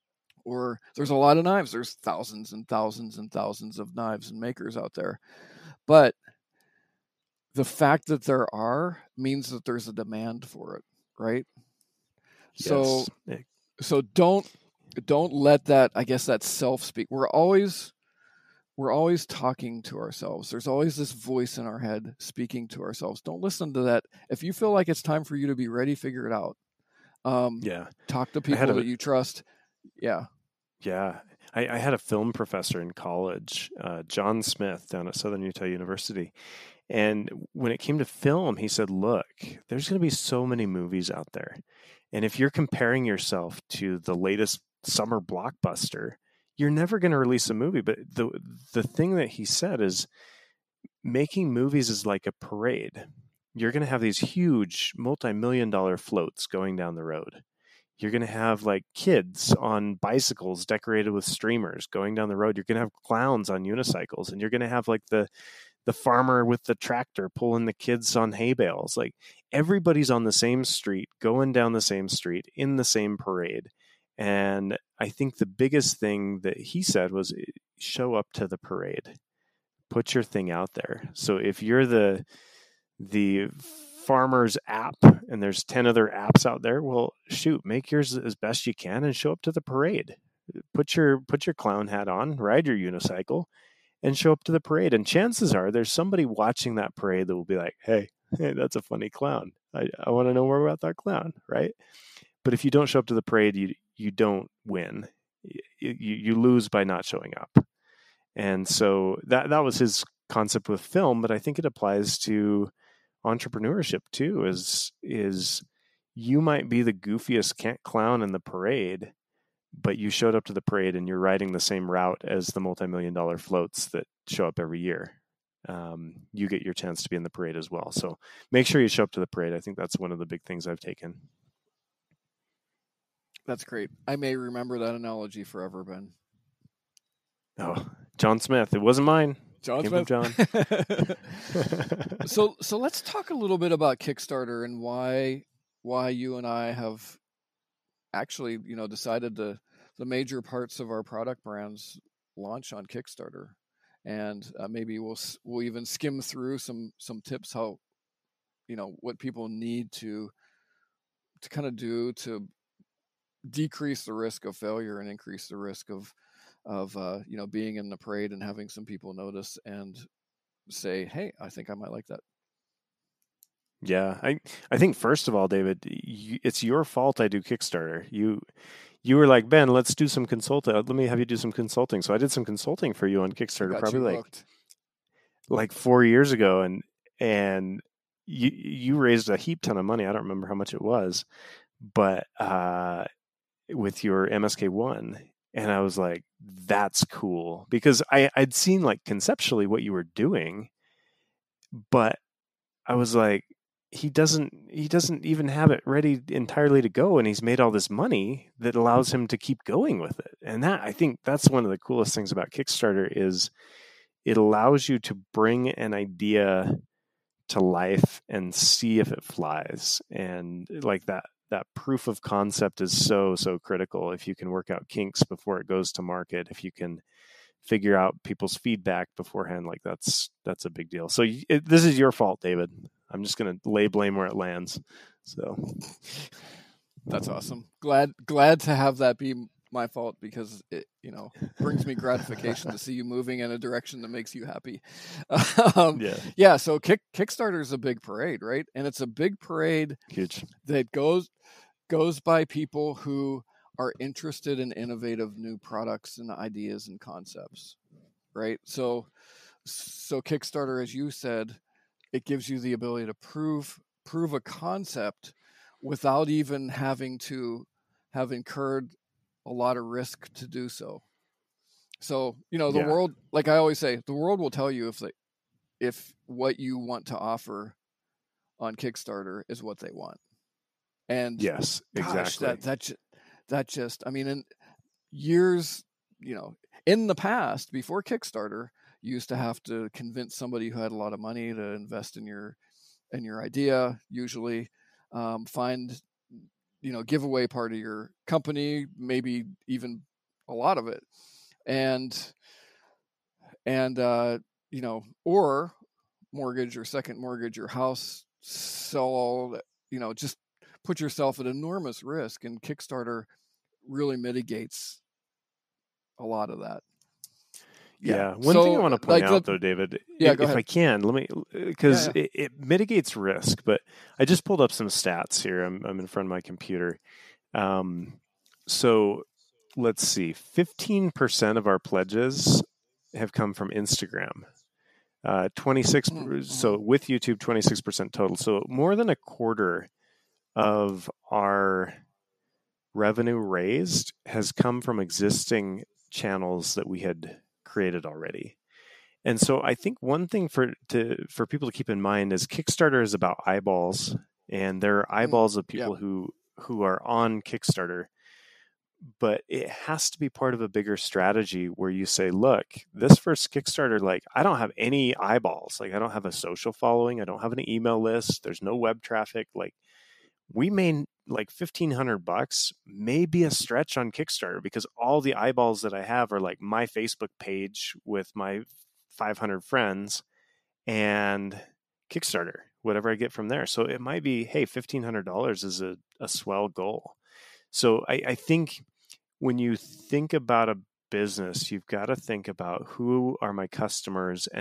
Or there's a lot of knives. There's thousands and thousands and thousands of knives and makers out there. But the fact that there are means that there's a demand for it, right? Yes. So, so don't don't let that, I guess, that self speak. We're always We're always talking to ourselves. There's always this voice in our head speaking to ourselves. Don't listen to that. If you feel like it's time for you to be ready, figure it out. Um, yeah. Talk to people a, that you trust. Yeah. Yeah. I, I had a film professor in college, uh, John Smith, down at Southern Utah University. And when it came to film, he said, look, there's going to be so many movies out there. And if you're comparing yourself to the latest summer blockbuster, you're never going to release a movie. But the the thing that he said is, making movies is like a parade. You're going to have these huge multi-million dollar floats going down the road. You're going to have like kids on bicycles decorated with streamers going down the road. You're going to have clowns on unicycles, and you're going to have like the the farmer with the tractor pulling the kids on hay bales. Like, everybody's on the same street, going down the same street in the same parade. And I think the biggest thing that he said was, show up to the parade, put your thing out there. So if you're the the farmer's app and there's ten other apps out there, well, shoot, make yours as best you can and show up to the parade. Put your put your clown hat on, ride your unicycle, and show up to the parade. And chances are there's somebody watching that parade that will be like, hey, hey, that's a funny clown. I, I want to know more about that clown, right? But if you don't show up to the parade, you you don't win. You, you lose by not showing up. And so that that was his concept with film, but I think it applies to entrepreneurship too. Is is you might be the goofiest clown in the parade, but you showed up to the parade and you're riding the same route as the multi-million dollar floats that show up every year. Um, you get your chance to be in the parade as well. So make sure you show up to the parade. I think that's one of the big things I've taken. That's great. I may remember that analogy forever, Ben. Oh, John Smith. It wasn't mine. John Came Smith. John. so so let's talk a little bit about Kickstarter and why why you and I have actually, you know, decided to the major parts of our product brands launch on Kickstarter. And uh, maybe we'll we'll even skim through some some tips how, you know, what people need to to kind of do to decrease the risk of failure and increase the risk of of uh, you know, being in the parade and having some people notice and say, hey, I think I might like that. Yeah, I I think first of all, David, you, it's your fault I do Kickstarter. You you were like, Ben, let's do some consulting. Let me have you do some consulting. So I did some consulting for you on Kickstarter probably like hooked. like four years ago, and and you you raised a heap ton of money. I don't remember how much it was, but uh, with your M S K one. And I was like, that's cool, because I, I'd seen like conceptually what you were doing, but I was like, he doesn't he doesn't even have it ready entirely to go, and he's made all this money that allows him to keep going with it. And that, I think that's one of the coolest things about Kickstarter is it allows you to bring an idea to life and see if it flies. And like that that proof of concept is so, so critical. If you can work out kinks before it goes to market, if you can figure out people's feedback beforehand, like that's, that's a big deal. So it, this is your fault, David. I'm just going to lay blame where it lands. So that's awesome. Glad, glad to have that be my fault, because it, you know, brings me gratification to see you moving in a direction that makes you happy. Um, yeah. Yeah. So Kick, Kickstarter is a big parade, right? And it's a big parade Huge. that goes, goes by people who are interested in innovative new products and ideas and concepts, right? So, so Kickstarter, as you said, it gives you the ability to prove, prove a concept without even having to have incurred a lot of risk to do so. So, you know, the yeah. world, like I always say, the world will tell you if they, if what you want to offer on Kickstarter is what they want. And yes, gosh, exactly. That, that, that just, I mean, in years, you know, in the past, before Kickstarter, you used to have to convince somebody who had a lot of money to invest in your, in your idea, usually um, find, you know, give away part of your company, maybe even a lot of it. And, and, uh, you know, or mortgage or second mortgage your house, sell all, you know, just put yourself at enormous risk. And Kickstarter really mitigates a lot of that. Yeah. yeah. One so, thing I want to point like, out, though, David, yeah, if, if I can, let me, because yeah, yeah. it, it mitigates risk. But I just pulled up some stats here. I'm, I'm in front of my computer. Um, so let's see, fifteen percent of our pledges have come from Instagram. Uh, twenty-six. Mm-hmm. So with YouTube, twenty-six percent total. So more than a quarter of our revenue raised has come from existing channels that we had created already. And so I think one thing for to for people to keep in mind is Kickstarter is about eyeballs, and there are eyeballs of people yeah. who who are on Kickstarter. But it has to be part of a bigger strategy where you say, look, this first Kickstarter, like I don't have any eyeballs, like I don't have a social following, I don't have an email list, there's no web traffic. Like we made like fifteen hundred bucks may be a stretch on Kickstarter, because all the eyeballs that I have are like my Facebook page with my five hundred friends and Kickstarter, whatever I get from there. So it might be, hey, fifteen hundred dollars is a, a swell goal. So I, I think when you think about a business, you've got to think about who are my customers and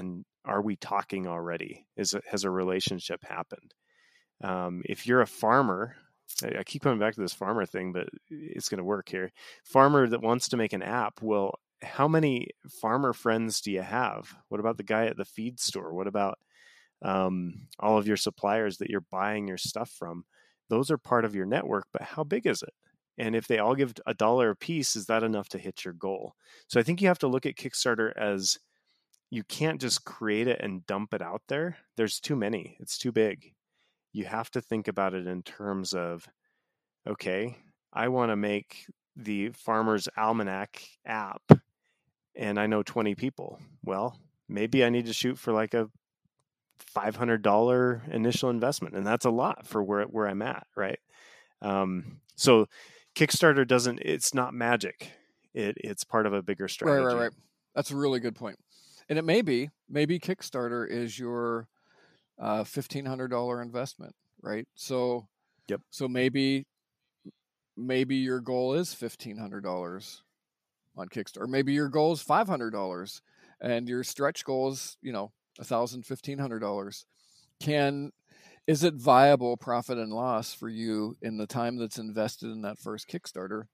are we talking already? Is it, has a relationship happened? Um, if you're a farmer, I, I keep coming back to this farmer thing, but it's going to work here. Farmer that wants to make an app, well, how many farmer friends do you have? What about the guy at the feed store? What about um, all of your suppliers that you're buying your stuff from? Those are part of your network, but how big is it? And if they all give a dollar a piece, is that enough to hit your goal? So I think you have to look at Kickstarter as, you can't just create it and dump it out there. There's too many. It's too big. You have to think about it in terms of, okay, I want to make the Farmer's Almanac app and I know twenty people. Well, maybe I need to shoot for like a five hundred dollars initial investment. And that's a lot for where, where I'm at, right? Um, so Kickstarter doesn't, it's not magic. It, it's part of a bigger strategy. Right, right, right. That's a really good point. And it may be, maybe Kickstarter is your uh, fifteen hundred dollars investment, right? So, yep. So maybe, maybe your goal is fifteen hundred dollars on Kickstarter. Or maybe your goal is five hundred dollars and your stretch goal is, you know, one thousand dollars, fifteen hundred dollars. Can, is it viable profit and loss for you in the time that's invested in that first Kickstarter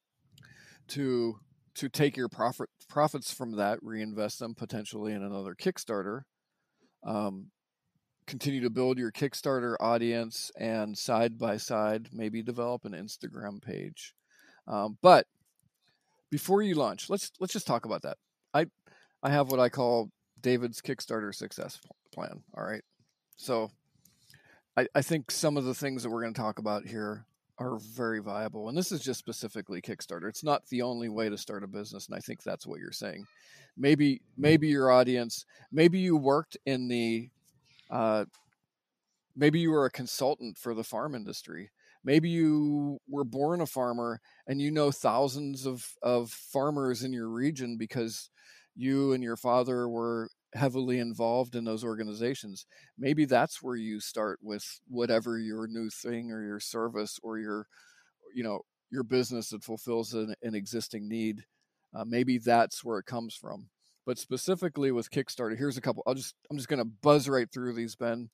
to to take your profit profits from that, reinvest them potentially in another Kickstarter, um, continue to build your Kickstarter audience, and side by side maybe develop an Instagram page. Um, but before you launch, let's let's just talk about that. I I have what I call David's Kickstarter success plan. All right, so I, I think some of the things that we're going to talk about here are very viable. And this is just specifically Kickstarter. It's not the only way to start a business. And I think that's what you're saying. Maybe, maybe your audience, maybe you worked in the, uh, maybe you were a consultant for the farm industry. Maybe you were born a farmer and you know thousands of, of farmers in your region because you and your father were heavily involved in those organizations. Maybe that's where you start with whatever your new thing or your service or your, you know, your business that fulfills an, an existing need. Uh, maybe that's where it comes from. But specifically with Kickstarter, here's a couple. I'll just I'm just going to buzz right through these, Ben,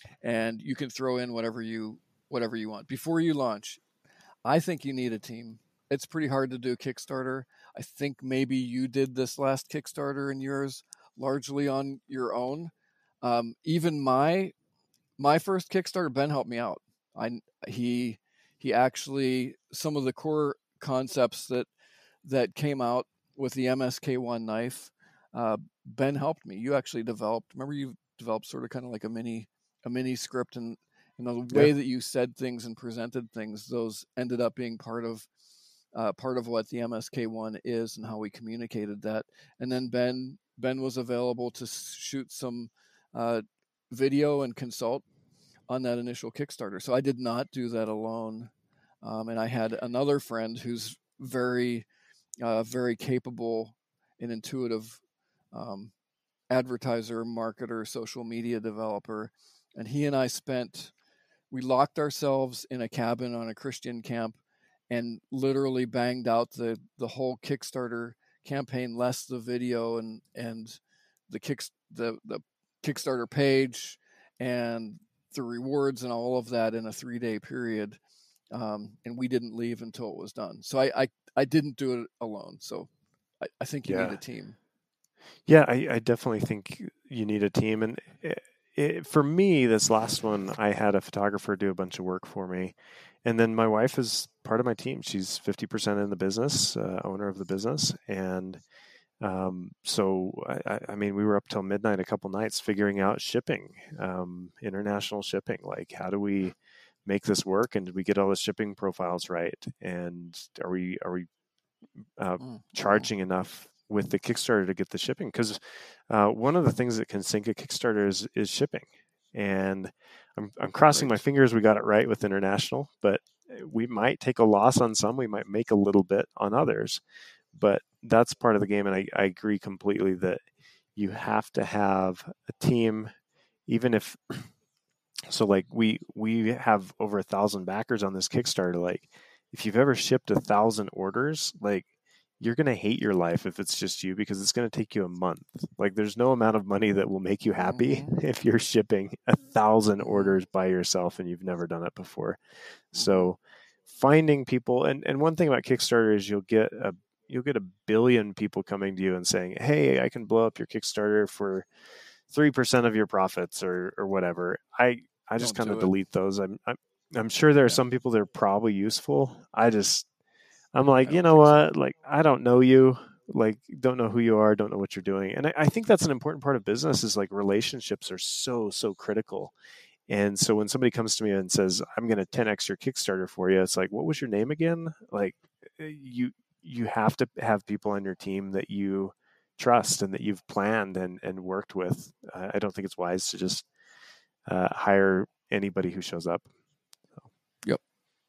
and you can throw in whatever you whatever you want. Before you launch, I think you need a team. It's pretty hard to do Kickstarter. I think maybe you did this last Kickstarter and yours largely on your own. Um, even my my first Kickstarter, Ben helped me out. I he he actually, some of the core concepts that that came out with the M S K one knife, uh, Ben helped me. You actually developed. Remember, you developed sort of kind of like a mini a mini script, and you know the way yeah. that you said things and presented things. Those ended up being part of uh, part of what the M S K one is and how we communicated that. And then Ben. Ben was available to shoot some uh, video and consult on that initial Kickstarter. So I did not do that alone. Um, and I had another friend who's very, uh, very capable and intuitive um, advertiser, marketer, social media developer. And he and I spent, we locked ourselves in a cabin on a Christian camp and literally banged out the, the whole Kickstarter campaign, less the video and and the kick the the Kickstarter page and the rewards and all of that in a three day period, um, and we didn't leave until it was done. So I I, I didn't do it alone. So I, I think you yeah. need a team. Yeah, I, I definitely think you need a team, and it, it, for me, this last one, I had a photographer do a bunch of work for me. And then my wife is part of my team. She's fifty percent in the business, uh, owner of the business. And um, so, I, I mean, we were up till midnight a couple nights figuring out shipping, um, international shipping. Like, how do we make this work? And did we get all the shipping profiles right? And are we are we uh, mm, charging wow. enough with the Kickstarter to get the shipping? Because uh, one of the things that can sink a Kickstarter is, is shipping. And I'm, I'm crossing right. my fingers we got it right with international, but we might take a loss on some. We might make a little bit on others, but that's part of the game. And I, I agree completely that you have to have a team, even if, so like we, we have over a thousand backers on this Kickstarter. Like if you've ever shipped a thousand orders, like you're going to hate your life if it's just you, because it's going to take you a month. Like, there's no amount of money that will make you happy mm-hmm. if you're shipping a thousand mm-hmm. orders by yourself and you've never done it before. Mm-hmm. So finding people, and, and one thing about Kickstarter is you'll get a, you'll get a billion people coming to you and saying, hey, I can blow up your Kickstarter for three percent of your profits or, or whatever. I, I just kind of delete those. I'm, I'm, I'm sure there are yeah. some people that are probably useful. I just, I'm like, you know what? So. Like, I don't know you, like, don't know who you are, don't know what you're doing. And I, I think that's an important part of business, is like relationships are so, so critical. And so when somebody comes to me and says, I'm going to ten X your Kickstarter for you, it's like, what was your name again? Like, you, you have to have people on your team that you trust and that you've planned and, and worked with. Uh, I don't think it's wise to just uh, hire anybody who shows up. So. Yep.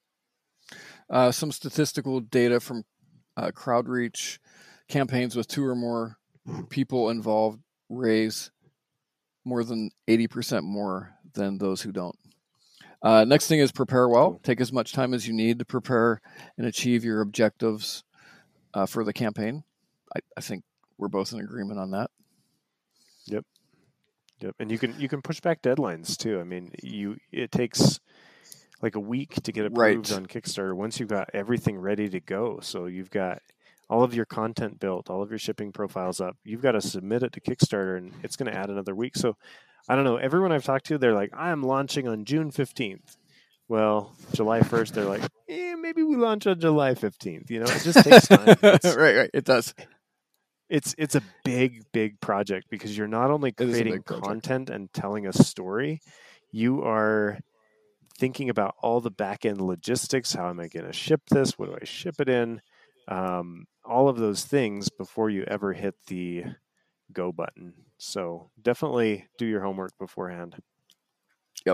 Uh, some statistical data from uh, CrowdReach: campaigns with two or more people involved raise more than eighty percent more than those who don't. Uh, next thing is prepare well. Take as much time as you need to prepare and achieve your objectives uh, for the campaign. I, I think we're both in agreement on that. Yep. Yep. And you can you can push back deadlines too. I mean, you it takes like a week to get approved right. on Kickstarter once you've got everything ready to go. So you've got all of your content built, all of your shipping profiles up. You've got to submit it to Kickstarter, and it's going to add another week. So I don't know. Everyone I've talked to, they're like, I'm launching on June fifteenth. Well, July first, they're like, eh, maybe we launch on July fifteenth. You know, it just takes time. right, right. It does. It's it's a big, big project, because you're not only creating content and telling a story, you are thinking about all the back end logistics. How am I going to ship this? What do I ship it in? Um, all of those things before you ever hit the go button. So definitely do your homework beforehand. Yep.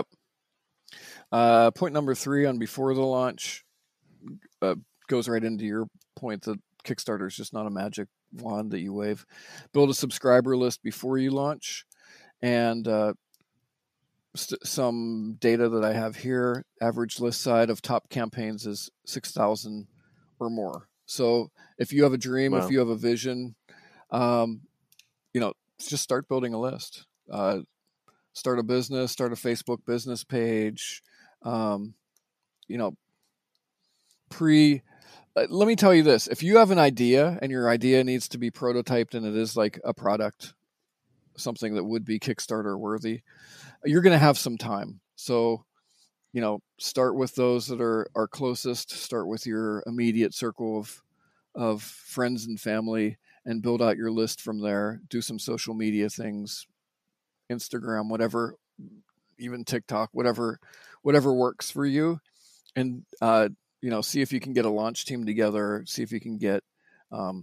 Uh, point number three on before the launch uh, goes right into your point that Kickstarter is just not a magic wand that you wave. Build a subscriber list before you launch. And uh, st- some data that I have here, average list size of top campaigns is six thousand or more. So if you have a dream, wow. if you have a vision, um, you know, just start building a list. Uh, start a business, start a Facebook business page. Um, you know, pre. Uh, let me tell you this: if you have an idea and your idea needs to be prototyped, and it is like a product, something that would be Kickstarter worthy, you're going to have some time. So, you know, start with those that are, are closest. Start with your immediate circle of of friends and family, and build out your list from there. Do some social media things, Instagram, whatever, even TikTok, whatever, whatever works for you, and uh, you know, see if you can get a launch team together. See if you can get, um,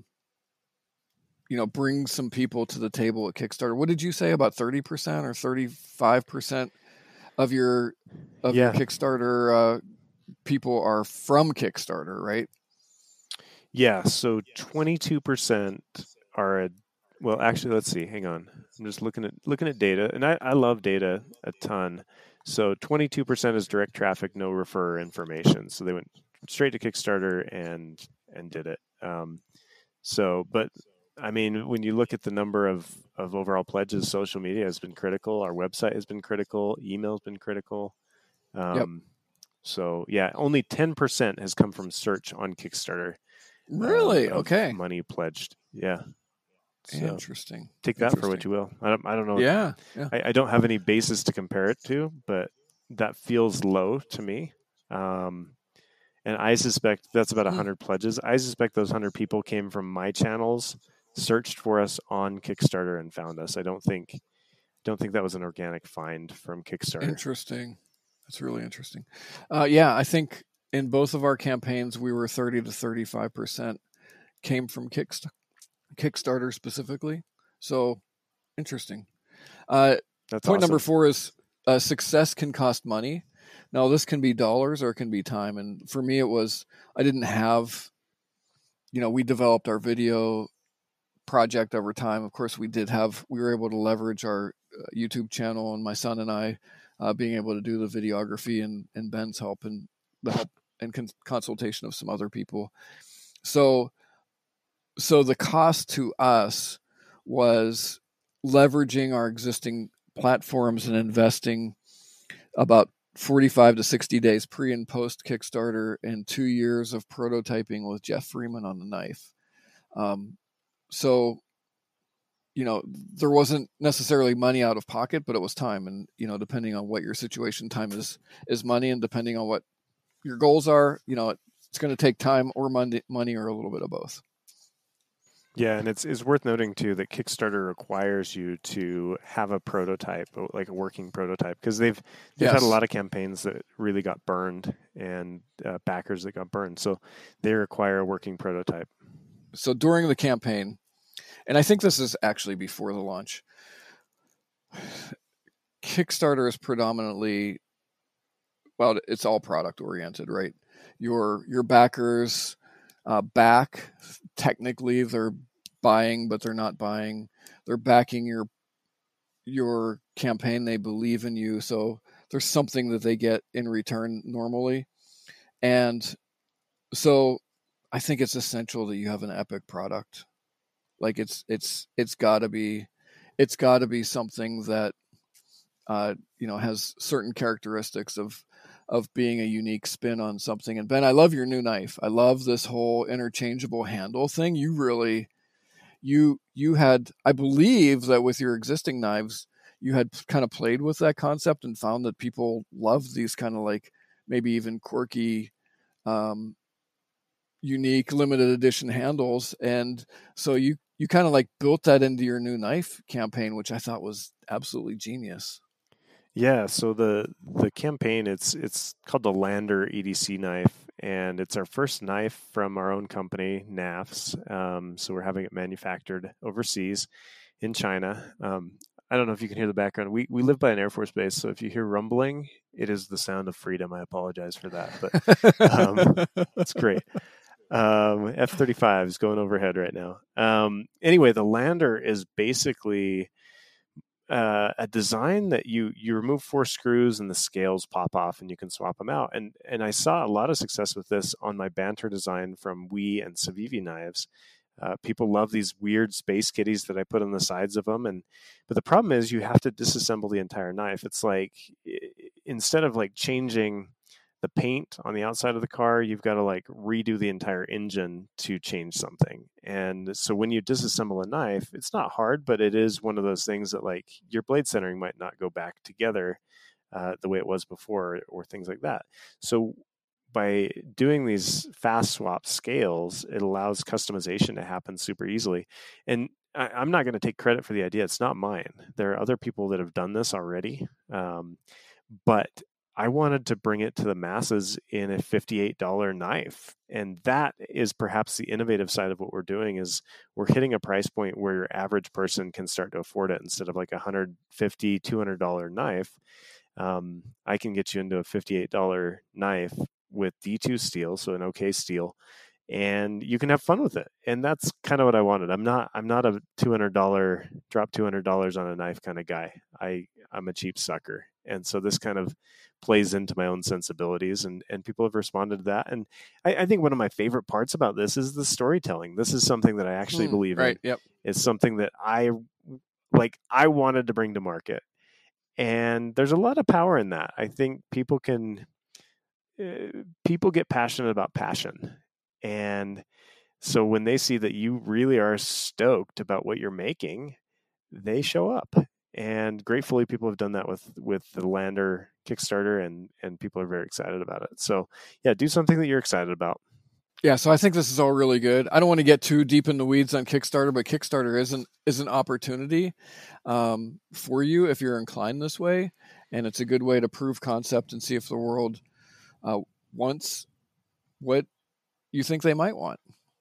you know, bring some people to the table at Kickstarter. What did you say, about thirty percent or thirty-five percent of your of yeah. your Kickstarter uh, people are from Kickstarter, right? Yeah, so twenty-two percent are a, well, actually, let's see. Hang on. I'm just looking at looking at data, and I, I love data a ton. So twenty-two percent is direct traffic, no referrer information. So they went straight to Kickstarter and and did it. Um, so, but I mean, when you look at the number of, of overall pledges, social media has been critical. Our website has been critical. Email has been critical. Um, yep. So yeah, only ten percent has come from search on Kickstarter. Really? Um, okay. Money pledged. Yeah. So Interesting. Take that Interesting. for what you will. I don't, I don't know. Yeah. yeah. I, I don't have any basis to compare it to, but that feels low to me. Um, and I suspect that's about one hundred pledges. I suspect those one hundred people came from my channels, searched for us on Kickstarter, and found us. I don't think don't think that was an organic find from Kickstarter. Interesting. That's really interesting. Uh, yeah, I think in both of our campaigns, we were thirty to thirty-five percent came from Kickstarter. Kickstarter specifically. So interesting. Uh, That's point awesome. number four is uh, success can cost money. Now, this can be dollars or it can be time. And for me, it was, I didn't have, you know, we developed our video project over time. Of course, we did have, we were able to leverage our uh, YouTube channel, and my son and I uh, being able to do the videography, and, and Ben's help and the help and con- consultation of some other people. So, so the cost to us was leveraging our existing platforms and investing about forty-five to sixty days pre and post Kickstarter and two years of prototyping with Jeff Freeman on the knife. Um, so, you know, there wasn't necessarily money out of pocket, but it was time. And, you know, depending on what your situation, time is, is money. And depending on what your goals are, you know, it, it's going to take time or money, money or a little bit of both. Yeah, and it's it's worth noting too that Kickstarter requires you to have a prototype, like a working prototype, because they've they've yes. had a lot of campaigns that really got burned and uh, backers that got burned, so they require a working prototype. So during the campaign, and I think this is actually before the launch, Kickstarter is predominantly, well, it's all product oriented, right? Your your backers uh, back. Technically, they're buying, but they're not buying. They're backing your your campaign. They believe in you, so there's something that they get in return normally. And so, I think it's essential that you have an epic product. Like it's it's it's got to be, it's got to be something that uh, you know has certain characteristics of. of being a unique spin on something. And Ben, I love your new knife. I love this whole interchangeable handle thing. You really, you, you had, I believe that with your existing knives, you had kind of played with that concept and found that people love these kind of like maybe even quirky, um, unique limited edition handles. And so you, you kind of like built that into your new knife campaign, which I thought was absolutely genius. Yeah, so the the campaign, it's it's called the Lander E D C knife, and it's our first knife from our own company, N A F S. Um, so we're having it manufactured overseas in China. Um, I don't know if you can hear the background. We we live by an Air Force base, so if you hear rumbling, it is the sound of freedom. I apologize for that, but um, it's great. Um, F thirty-five is going overhead right now. Um, anyway, the Lander is basically Uh, a design that you you remove four screws and the scales pop off and you can swap them out. And and I saw a lot of success with this on my Banter design from WE and Civivi knives. Uh, people love these weird space kitties that I put on the sides of them. And but the problem is you have to disassemble the entire knife. It's like instead of like changing the paint on the outside of the car, you've got to like redo the entire engine to change something. And so when you disassemble a knife, it's not hard, but it is one of those things that like your blade centering might not go back together uh, the way it was before, or things like that. So by doing these fast swap scales, it allows customization to happen super easily. And I, I'm not going to take credit for the idea. It's not mine. There are other people that have done this already. Um, but I wanted to bring it to the masses in a fifty-eight dollars knife. And that is perhaps the innovative side of what we're doing is we're hitting a price point where your average person can start to afford it. Instead of like a one hundred fifty dollars, two hundred dollars knife, um, I can get you into a fifty-eight dollars knife with D two steel, so an OK steel, and you can have fun with it. And that's kind of what I wanted. I'm not I'm not a two hundred dollars drop two hundred dollars on a knife kind of guy. I I'm a cheap sucker. And so this kind of plays into my own sensibilities, and, and people have responded to that. And I, I think one of my favorite parts about this is the storytelling. This is something that I actually mm, believe right, in. Yep. It's something that I like, I wanted to bring to market. And there's a lot of power in that. I think people can, uh, people get passionate about passion. And so when they see that you really are stoked about what you're making, they show up. And gratefully, people have done that with, with the Lander Kickstarter, and, and people are very excited about it. So yeah, do something that you're excited about. Yeah, so I think this is all really good. I don't want to get too deep in the weeds on Kickstarter, but Kickstarter is an, is an opportunity um, for you if you're inclined this way. And it's a good way to prove concept and see if the world uh, wants what you think they might want.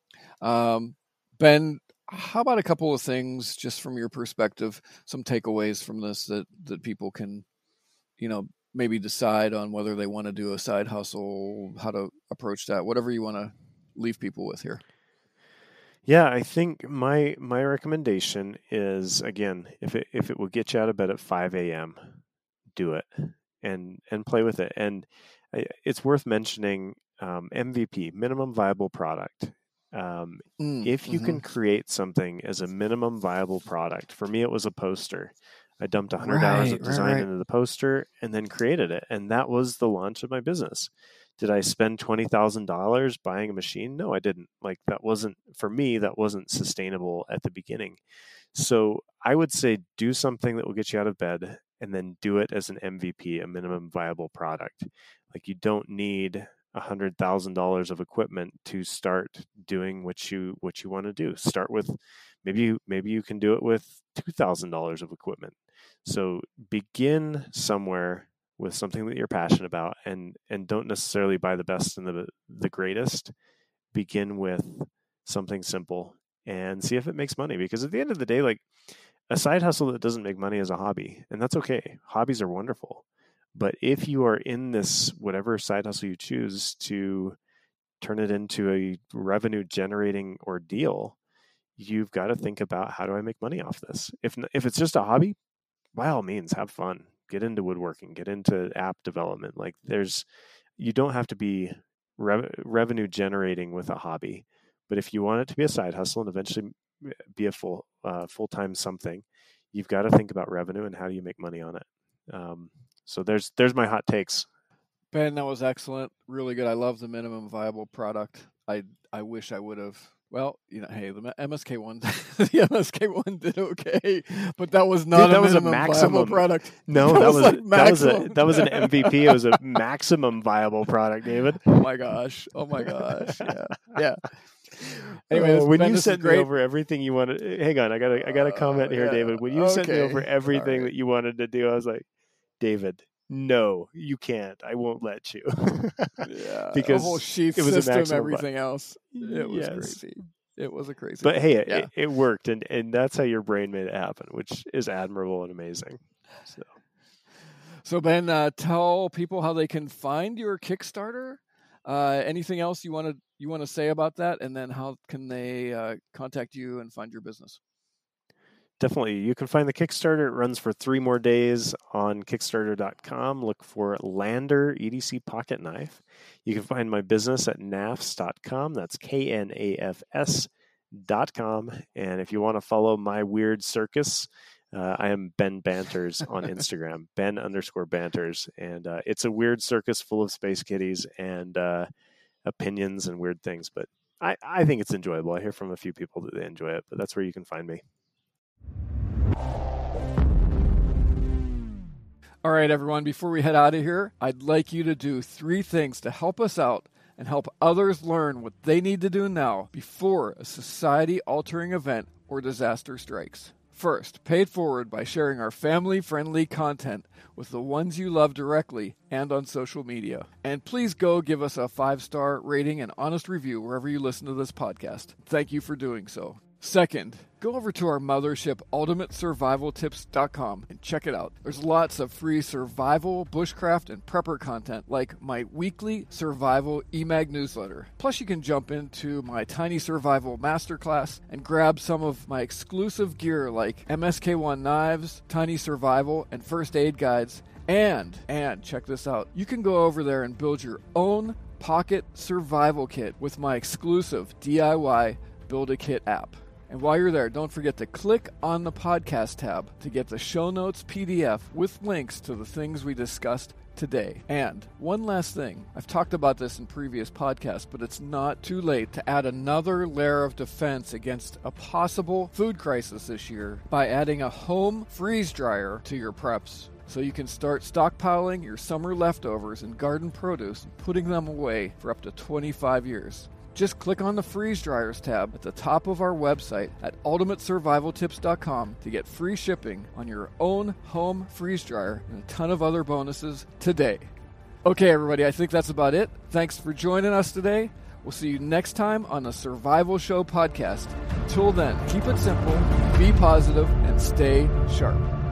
Um, Ben, how about a couple of things just from your perspective, some takeaways from this that, that people can, you know, maybe decide on whether they want to do a side hustle, how to approach that, whatever you want to leave people with here. Yeah, I think my my recommendation is, again, if it if it will get you out of bed at five a.m., do it and and play with it. And it's worth mentioning um, M V P, minimum viable product. Um, Mm, if you mm-hmm. can create something as a minimum viable product, for me, it was a poster. I dumped one hundred right, hours of design right, right. into the poster and then created it. And that was the launch of my business. Did I spend twenty thousand dollars buying a machine? No, I didn't. Like that wasn't, for me, that wasn't sustainable at the beginning. So I would say do something that will get you out of bed and then do it as an M V P, a minimum viable product. Like you don't need one hundred thousand dollars of equipment to start doing what you what you want to do. Start with maybe you, maybe you can do it with two thousand dollars of equipment. So begin somewhere with something that you're passionate about, and and don't necessarily buy the best and the the greatest. Begin with something simple and see if it makes money, because at the end of the day, like a side hustle that doesn't make money is a hobby, and that's okay. Hobbies are wonderful. But if you are in this, whatever side hustle you choose, to turn it into a revenue generating ordeal, you've got to think about, how do I make money off this? If if it's just a hobby, by all means, have fun. Get into woodworking, get into app development. Like there's, you don't have to be re- revenue generating with a hobby. But if you want it to be a side hustle and eventually be a full uh, full-time something, you've got to think about revenue and how do you make money on it. Um, so there's there's my hot takes. Ben, that was excellent. Really good. I love the minimum viable product. I I wish I would have. Well, you know, hey, the M S K one, the M S K one did okay, but that was not Dude, that a was a minimum maximum viable product. No, that, that was, was like that was a maximum. that was an M V P. It was a maximum viable product, David. Oh my gosh! Oh my gosh! Yeah, yeah. Anyway, uh, when Ben, you this sent is me great. over everything you wanted, hang on, I got a I got a comment Uh, here, yeah. David. When you sent me Okay. over everything All right. that you wanted to do, I was like, David, no, you can't. I won't let you. Yeah, because a whole sheath it was a system, maximum everything else. It was yes. crazy. It was a crazy. But thing. hey, yeah. it, it worked, and, and that's how your brain made it happen, which is admirable and amazing. So, so Ben, uh, tell people how they can find your Kickstarter. Uh, anything else you want to you want to say about that, and then how can they uh, contact you and find your business? Definitely. You can find the Kickstarter. It runs for three more days on Kickstarter dot com. Look for Lander E D C Pocket Knife. You can find my business at nafs dot com. That's K N A F S dot com. And if you want to follow my weird circus, uh, I am Ben Banters on Instagram, Ben underscore Banters. And uh, it's a weird circus full of space kitties and uh, opinions and weird things. But I, I think it's enjoyable. I hear from a few people that they enjoy it, but that's where you can find me. All right, everyone, before we head out of here, I'd like you to do three things to help us out and help others learn what they need to do now before a society-altering event or disaster strikes. First, pay it forward by sharing our family-friendly content with the ones you love directly and on social media. And please go give us a five-star rating and honest review wherever you listen to this podcast. Thank you for doing so. Second, go over to our mothership, ultimate survival tips dot com, and check it out. There's lots of free survival, bushcraft, and prepper content, like my weekly survival e-mag newsletter. Plus, you can jump into my Tiny Survival Masterclass and grab some of my exclusive gear like M S K one knives, Tiny Survival, and first aid guides. And, and check this out, you can go over there and build your own pocket survival kit with my exclusive D I Y Build-A-Kit app. And while you're there, don't forget to click on the podcast tab to get the show notes P D F with links to the things we discussed today. And one last thing, I've talked about this in previous podcasts, but it's not too late to add another layer of defense against a possible food crisis this year by adding a home freeze dryer to your preps. So you can start stockpiling your summer leftovers and garden produce and putting them away for up to twenty-five years. Just click on the Freeze Dryers tab at the top of our website at ultimate survival tips dot com to get free shipping on your own home freeze dryer and a ton of other bonuses today. Okay, everybody, I think that's about it. Thanks for joining us today. We'll see you next time on the Survival Show podcast. Until then, keep it simple, be positive, and stay sharp.